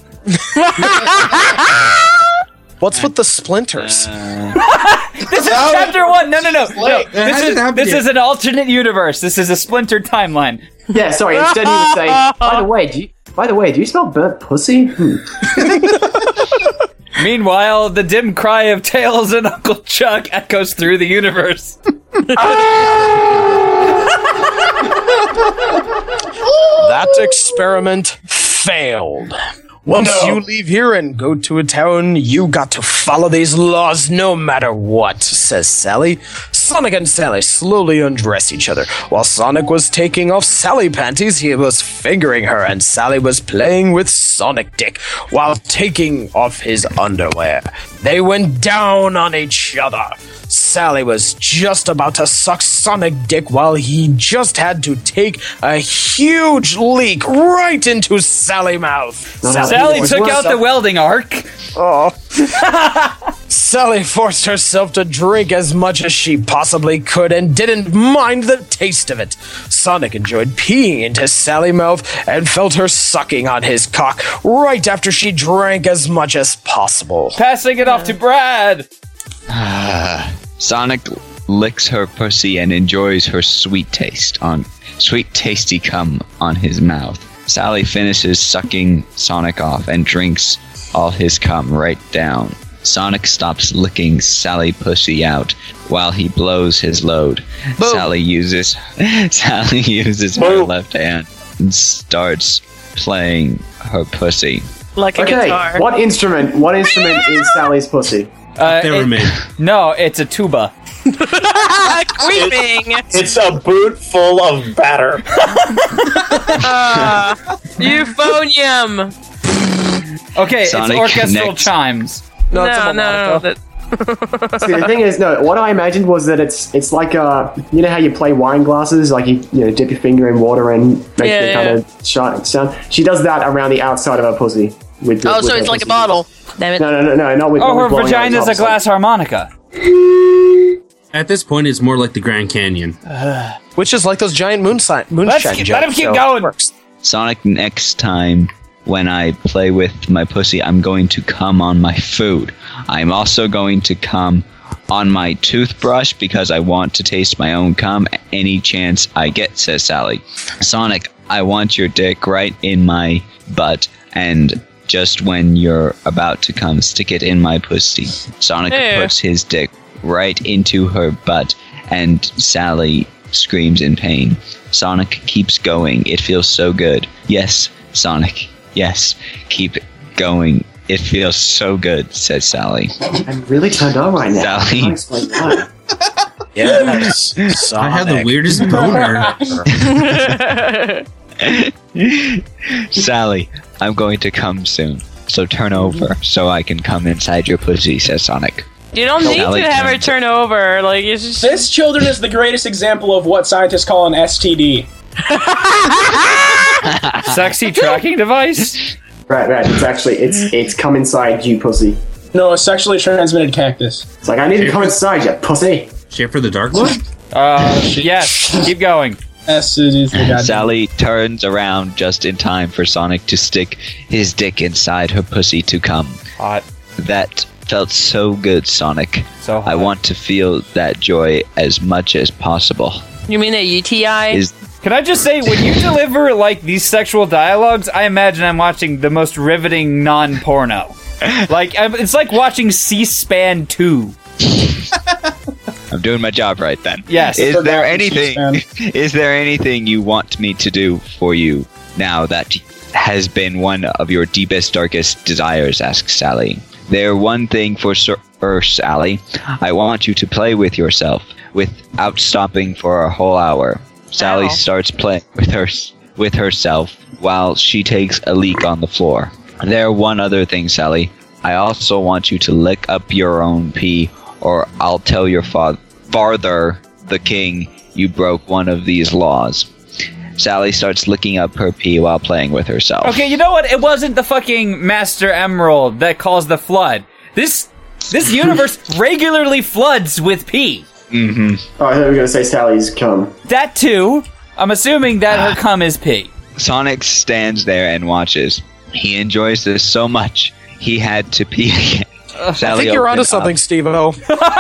What's with the splinters? This is chapter one. No, no, no. no. late. This, hasn't is, happened this yet. is an alternate universe. This is a splintered timeline. Yeah, sorry. Instead, he would say, "By the way, do you, by the way, do you smell burnt pussy?" Hmm. Meanwhile, the dim cry of Tails and Uncle Chuck echoes through the universe. That experiment failed. Once you leave here and go to a town, you got to follow these laws no matter what, says Sally. Sonic and Sally slowly undress each other. While Sonic was taking off Sally panties, he was fingering her, and Sally was playing with Sonic Dick while taking off his underwear. They went down on each other. Sally was just about to suck Sonic Dick while he just had to take a huge leak right into Sally's mouth. Sally took out the welding arc. Oh. Sally forced herself to drink as much as she possibly could and didn't mind the taste of it. Sonic enjoyed peeing into Sally's mouth and felt her sucking on his cock right after she drank as much as possible. Passing it off to Brad. Sonic licks her pussy and enjoys her sweet taste on sweet tasty cum on his mouth. Sally finishes sucking Sonic off and drinks all his cum right down. Sonic stops licking Sally pussy out while he blows his load. Boom. Sally uses Sally uses her Boom. left hand and starts playing her pussy. Like a Okay, guitar. what instrument? What instrument is Sally's pussy? Uh, They were it- made. No, it's a tuba. Creeping. It's a boot full of batter. Uh, euphonium. Okay, Sonic it's orchestral connects- chimes. No, it's a no, no, no. melodica. that- See, the thing is, no. What I imagined was that it's it's like uh, you know how you play wine glasses, like you you know dip your finger in water and make Yeah, the yeah. kind of shine sound. She does that around the outside of her pussy. With the, Oh, with so her it's like a pussy. bottle. Damn it. No, no, no, no, not with. Oh, not her with blowing out vagina's the a top, glass harmonica. At this point, it's more like the Grand Canyon. Which is like those giant moonshine, Let's moonshine keep, let him jets, keep so it going. works. Sonic next time when I play with my pussy, I'm going to cum on my food. I'm also going to cum on my toothbrush because I want to taste my own cum any chance I get, says Sally. Sonic, I want your dick right in my butt, and just when you're about to come, stick it in my pussy. Sonic Ew. puts his dick right into her butt, and Sally screams in pain. Sonic keeps going. It feels so good. Yes, Sonic. Yes, keep going. It feels so good, says Sally. I'm really turned on right now. Sally. I can't explain why. Yes, I have the weirdest boner. Sally, I'm going to come soon, so turn over so I can come inside your pussy, says Sonic. You don't need Sally to have her turns- turn over. Like it's just This children is the greatest example of what scientists call an S T D. Sexy tracking device? Right, right. It's actually it's it's come inside you, pussy. No, a sexually transmitted cactus. It's like I need to come inside you, pussy. Shape for the dark one? Uh, yes. Keep going. S T D is the goddamn. Sally turns around just in time for Sonic to stick his dick inside her pussy to come. Hot. That felt so good, Sonic. So hot. I want to feel that joy as much as possible. you mean a U T I? Is Can I just say, when you deliver like these sexual dialogues, I imagine I'm watching the most riveting non-porno. Like I'm- it's like watching C-SPAN two. I'm doing my job right then. Yes. Is Forgot there what anything? she Is there anything you want me to do for you now that has been one of your deepest, darkest desires? Asks Sally. There one thing for sure, Sally. I want you to play with yourself without stopping for a whole hour. Sally Ow. starts playing with her with herself while she takes a leak on the floor. There one other thing, Sally. I also want you to lick up your own pee, or I'll tell your fa- father, the king, you broke one of these laws. Sally starts licking up her pee while playing with herself. Okay, you know what? It wasn't the fucking Master Emerald that caused the flood. This this universe regularly floods with pee. Mm-hmm. Oh, I thought we were gonna say Sally's cum. That too. I'm assuming that her cum is pee. Sonic stands there and watches. He enjoys this so much, he had to pee again. I Sally think you're onto opened something, up- Steve-O.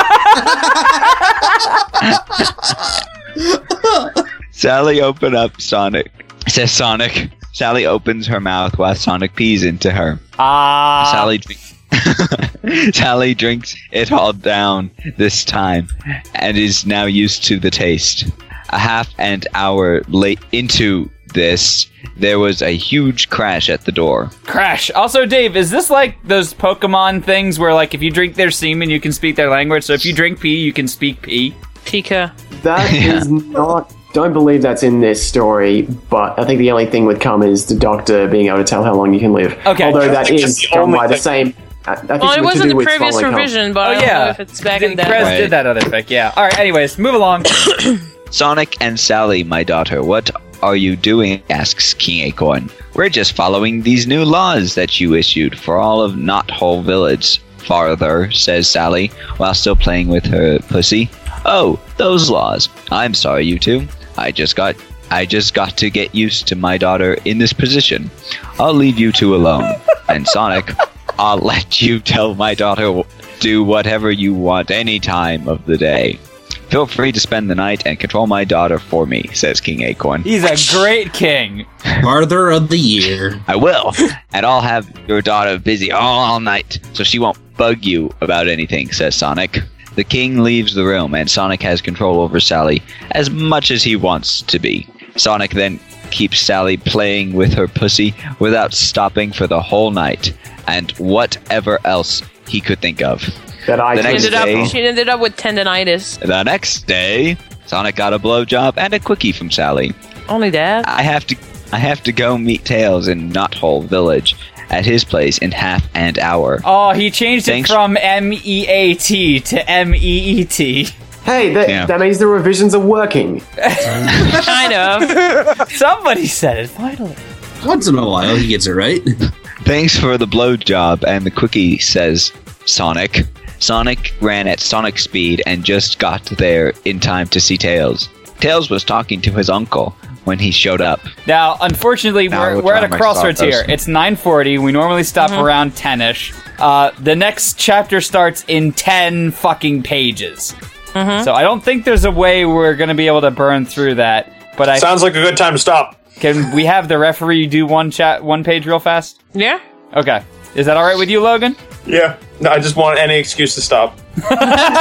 Sally open up Sonic. Says Sonic. Sally opens her mouth while Sonic pees into her. Ah. Sally drinks. Sally drinks it all down this time and is now used to the taste. A half an hour late into this, there was a huge crash at the door. Crash. Also, Dave, is this like those Pokemon things where, like, if you drink their semen, you can speak their language? So if you drink pee, you can speak pee? Pika. That Yeah. is not. Don't believe that's in this story, but I think the only thing with cum is the doctor being able to tell how long you can live. Okay. Although I that think is that's the done only by the thing. same. I, I think Well, it to wasn't do the with previous swallowing cum. revision, but Oh, I don't yeah. know if it's back in Krez that. Right. did that other fic, yeah. Alright, anyways, move along. Sonic and Sally, my daughter, what are you doing? Asks King Acorn. We're just following these new laws that you issued for all of Knothole Village. Farther, says Sally, while still playing with her pussy. Oh, those laws. I'm sorry, you two. I just got I just got to get used to my daughter in this position. I'll leave you two alone. And Sonic, I'll let you tell my daughter do whatever you want any time of the day. Feel free to spend the night and control my daughter for me, says King Acorn. He's a great king. Farther of the year. I will, and I'll have your daughter busy all night, so she won't bug you about anything, says Sonic. The king leaves the room, and Sonic has control over Sally as much as he wants to be. Sonic then keeps Sally playing with her pussy without stopping for the whole night, and whatever else he could think of. That I The She next ended, up, day, she ended up with tendonitis. the next day, Sonic got a blowjob and a quickie from Sally. Only that? I have to, I have to go meet Tails in Knothole Village at his place in half an hour. Oh, he changed Thanks. it from M E A T to M E E T. Hey, that, Yeah. that means the revisions are working. Kind of. Somebody said it, finally. Once in a while, he gets it right. Thanks for the blowjob and the quickie, says Sonic. Sonic ran at Sonic speed and just got there in time to see Tails. Tails was talking to his uncle, when he showed up. Now, unfortunately, Now we're, we'll we're try at a my crossroads Star here. Person. It's nine forty. We normally stop Mhm. around ten-ish. Uh, the next chapter starts in ten fucking pages. Mhm. So I don't think there's a way we're going to be able to burn through that. But I Sounds like a good time to stop. Can we have the referee do one chat, one page real fast? Yeah. Okay. Is that all right with you, Logan? Yeah. No, I just want any excuse to stop. You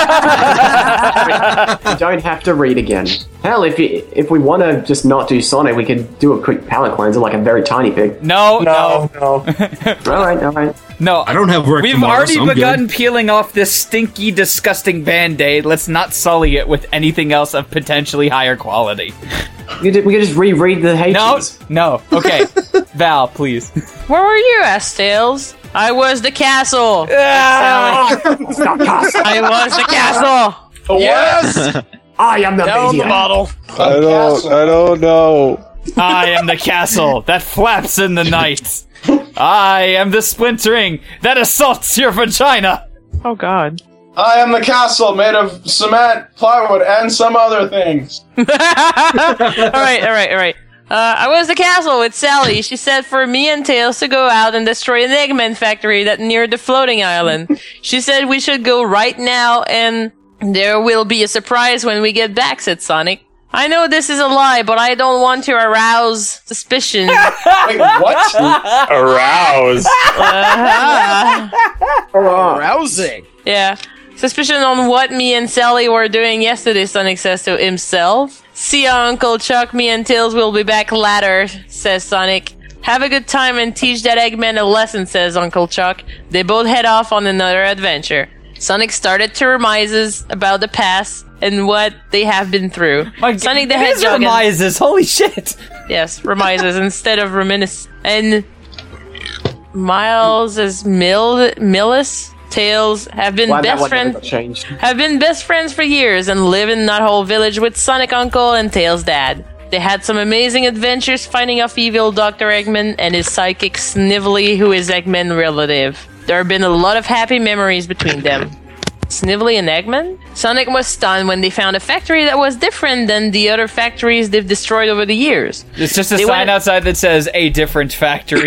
don't have to read again. Hell, if you, if we want to just not do Sonic, we could do a quick palate cleanser, like a very tiny pig. No, no, no. all right, all right. No, I don't have work We've tomorrow, already so I'm begun good. peeling off this stinky, disgusting Band-Aid. Let's not sully it with anything else of potentially higher quality. We could, we could just reread the H's. No, no. Okay. Val, please. Where were you, S-Tails? I was the castle. Ah! I was the castle. Yes! I am the Down the meteor. bottle. I don't. I don't know. I am the castle that flaps in the night. I am the splintering that assaults your vagina. Oh, God. I am the castle made of cement, plywood, and some other things. all right, all right, all right. Uh, I was the castle with Sally. She said for me and Tails to go out and destroy an Eggman factory that near the floating island. She said we should go right now and there will be a surprise when we get back, said Sonic. I know this is a lie, but I don't want to arouse suspicion. Wait, what? Arouse. Uh-huh. Arousing. Yeah. Suspicion on what me and Sally were doing yesterday, Sonic says to himself. See ya, Uncle Chuck. Me and Tails will be back later, says Sonic. Have a good time and teach that Eggman a lesson, says Uncle Chuck. They both head off on another adventure. Sonic started to reminisce about the past and what they have been through. My Sonic the it is Hedgehog. and- remises. Holy shit. Yes, reminisces instead of reminisce. And Miles is Mil Millis. Tails have been Glad that best one never friends. got changed. Have been best friends for years and live in Knothole Village with Sonic Uncle and Tails Dad. They had some amazing adventures fighting off evil Doctor Eggman and his sidekick Snively, who is Eggman's relative. There have been a lot of happy memories between them. Snively and Eggman? Sonic was stunned when they found a factory that was different than the other factories they've destroyed over the years. It's just a They sign went- outside that says a different factory.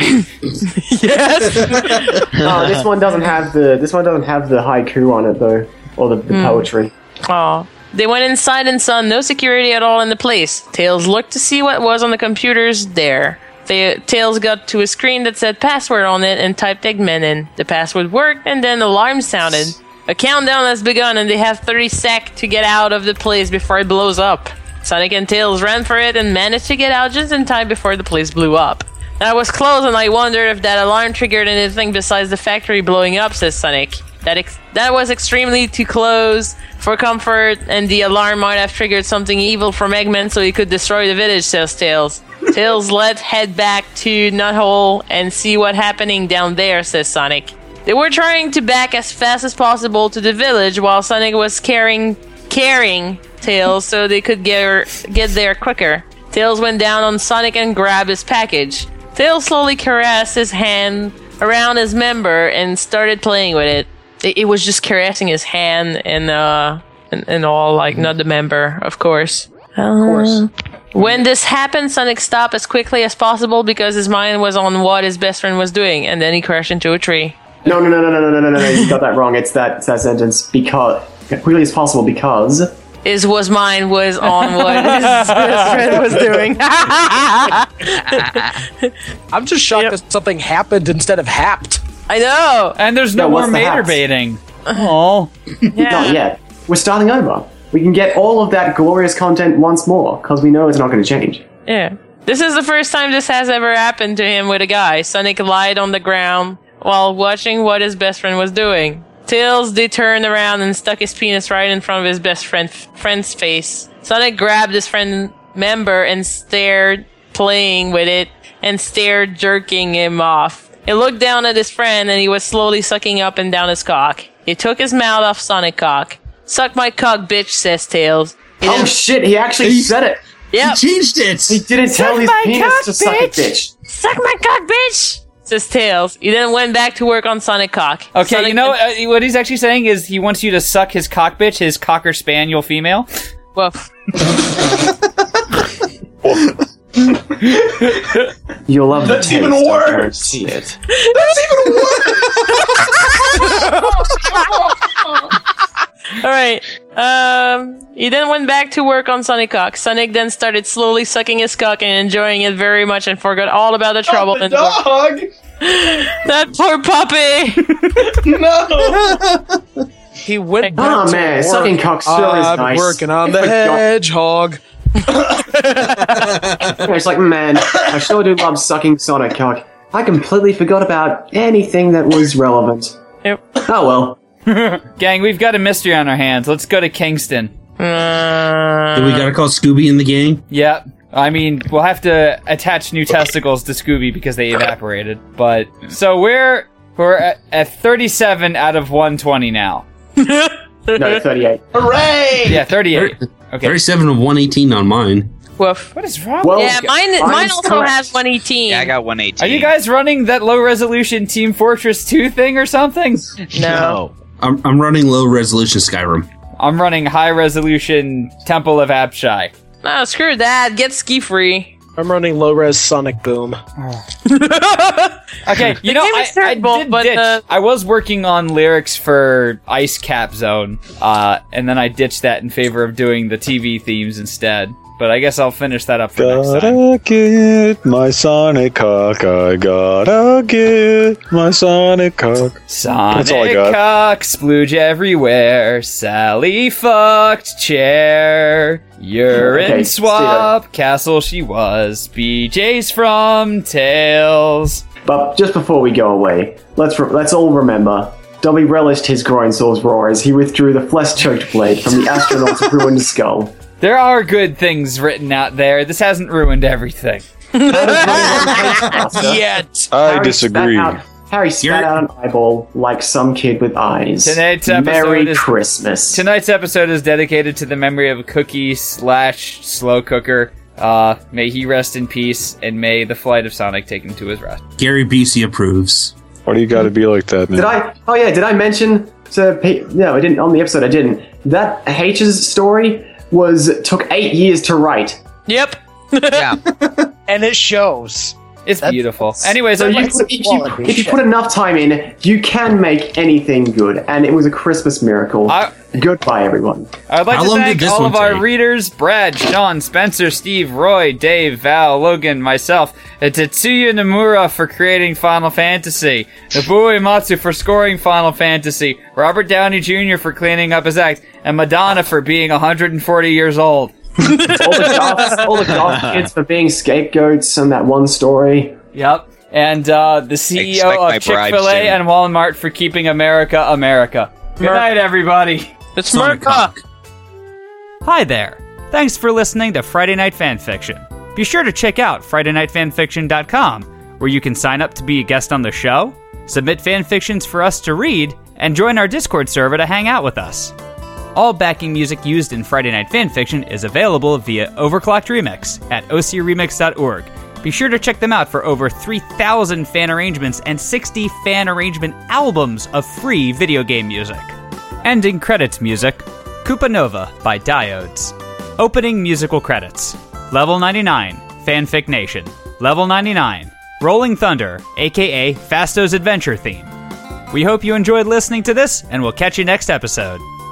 Oh, this one doesn't have the this one doesn't have the haiku on it though, or the, the Hmm. poetry. Aw. They went inside and saw no security at all in the place. Tails looked to see what was on the computers there. They, Tails got to a screen that said password on it and typed Eggman in. The password worked and then alarm sounded. A countdown has begun and they have thirty seconds to get out of the place before it blows up. Sonic and Tails ran for it and managed to get out just in time before the place blew up. That was close and I wondered if that alarm triggered anything besides the factory blowing up, says Sonic. That ex- that was extremely too close for comfort, and the alarm might have triggered something evil from Eggman so he could destroy the village, says Tails. Tails, let's head back to Knothole and see what's happening down there, says Sonic. They were trying to back as fast as possible to the village while Sonic was carrying, carrying Tails so they could get, get there quicker. Tails went down on Sonic and grabbed his package. Tails slowly caressed his hand around his member and started playing with it. It, it was just caressing his hand and uh and, and all, like, not the member, of course. Of course. When this happened, Sonic stopped as quickly as possible because his mind was on what his best friend was doing, and then he crashed into a tree. No, no, no, no, no, no, no, no, no, you got that wrong. It's that, it's that sentence, because, quickly as possible, because... His was mind was on what his best friend was doing. I'm just shocked that something happened instead of happed. I know. And there's no, No, more what's the mater haps? baiting. Oh. Not yet. We're starting over. We can get all of that glorious content once more, because we know it's not going to change. Yeah. This is the first time this has ever happened to him with a guy. Sonic lied on the ground while watching what his best friend was doing. Tails did turn around and stuck his penis right in front of his best friend, friend's face. Sonic grabbed his friend member and stared, playing with it, and stared, jerking him off. He looked down at his friend and he was slowly sucking up and down his cock. He took his mouth off Sonic cock. Suck my cock, bitch, says Tails. He Oh didn't- shit, he actually He- said it! Yep. He changed it. He didn't Suck tell his my penis cock, to suck it, bitch. bitch! Suck my cock, bitch! Says Tails. He then went back to work on Sonic cock. Okay, Sonic you know uh, what he's actually saying is he wants you to suck his cock bitch, his cocker spaniel female. Woof. You'll love the That's taste. even I worse. guarantee it. That's even worse. All right. Um, he then went back to work on Sonic Cock. Sonic then started slowly sucking his cock and enjoying it very much, and forgot all about the trouble. Oh, the and dog. That poor puppy. No. He went back Oh to man, work. sucking cock still is I'm nice. working on the But God- hedgehog. It's like, man, I sure do love sucking Sonic cock. I completely forgot about anything that was relevant. Yep. Oh well. Gang, we've got a mystery on our hands. Let's go to Kingston. Uh, Do we gotta call Scooby in the gang? Yeah. I mean, we'll have to attach new testicles to Scooby because they evaporated. But so we're we're at, at thirty-seven out of one twenty now. No, thirty-eight. Hooray! Yeah, thirty-eight. Okay. thirty-seven of one eighteen on mine. Woof. What is wrong? Well, Yeah, mine. Mine mine's also correct. has one eighteen. Yeah, I got one eighteen. Are you guys running that low resolution Team Fortress two thing or something? No. I'm, I'm running low resolution Skyrim. I'm running high resolution Temple of Apshai. No, screw that. Get ski free. I'm running low res Sonic Boom. Okay, you The know, game I, is terrible, I did but, ditch. uh, I was working on lyrics for Ice Cap Zone, uh, and then I ditched that in favor of doing the T V themes instead. But I guess I'll finish that up for next time. Gotta get my Sonic cock. I gotta get my Sonic cock. Sonic That's all I got. cock, splooge everywhere. Sally fucked chair. Urine Okay, swap. Castle she was. B J's from Tails. But just before we go away, let's re- let's all remember. Dobby relished his groin sore's roar as he withdrew the flesh-choked blade from the astronaut's ruined skull. There are good things written out there. This hasn't ruined everything. Yet. I Harry disagree. Spat out, Harry spat out an eyeball like some kid with eyes. Tonight's episode Merry is- Christmas. Tonight's episode is dedicated to the memory of Cookie slash Slow Cooker. Uh, may he rest in peace, and may the flight of Sonic take him to his rest. Gary Busey approves. Why do you gotta be like that, man? Did I? Oh yeah, did I mention to? Pe- No, I didn't. On the episode, I didn't. That H's story was took eight years to write. Yep. Yeah. And it shows. It's beautiful. Anyways, So I'd you, like to- if, you, if you put enough time in, you can make anything good, and it was a Christmas miracle. I- Goodbye, everyone. I'd like How to long did thank this all one of our take? readers: Brad, Sean, Spencer, Steve, Roy, Dave, Val, Logan, myself, and Tetsuya Nomura for creating Final Fantasy, Nobuo Uematsu for scoring Final Fantasy, Robert Downey Junior for cleaning up his act, and Madonna for being one hundred forty years old. all the goth, all the goth kids for being scapegoats on that one story. Yep. And uh, the C E Expect O my of bribe Chick-fil-A soon. and Walmart for keeping America America. Good Mer- night, everybody. It's Sonic Merca. Cock. Hi there. Thanks for listening to Friday Night Fanfiction. Be sure to check out Friday Night Fanfiction dot com, where you can sign up to be a guest on the show, submit fanfictions for us to read, and join our Discord server to hang out with us. All backing music used in Friday Night Fanfiction is available via Overclocked Remix at o c remix dot org. Be sure to check them out for over three thousand fan arrangements and sixty fan arrangement albums of free video game music. Ending credits music, Koopa Nova by Diodes. Opening musical credits, Level ninety-nine, Fanfic Nation. Level ninety-nine, Rolling Thunder, aka Fasto's Adventure theme. We hope you enjoyed listening to this, and we'll catch you next episode.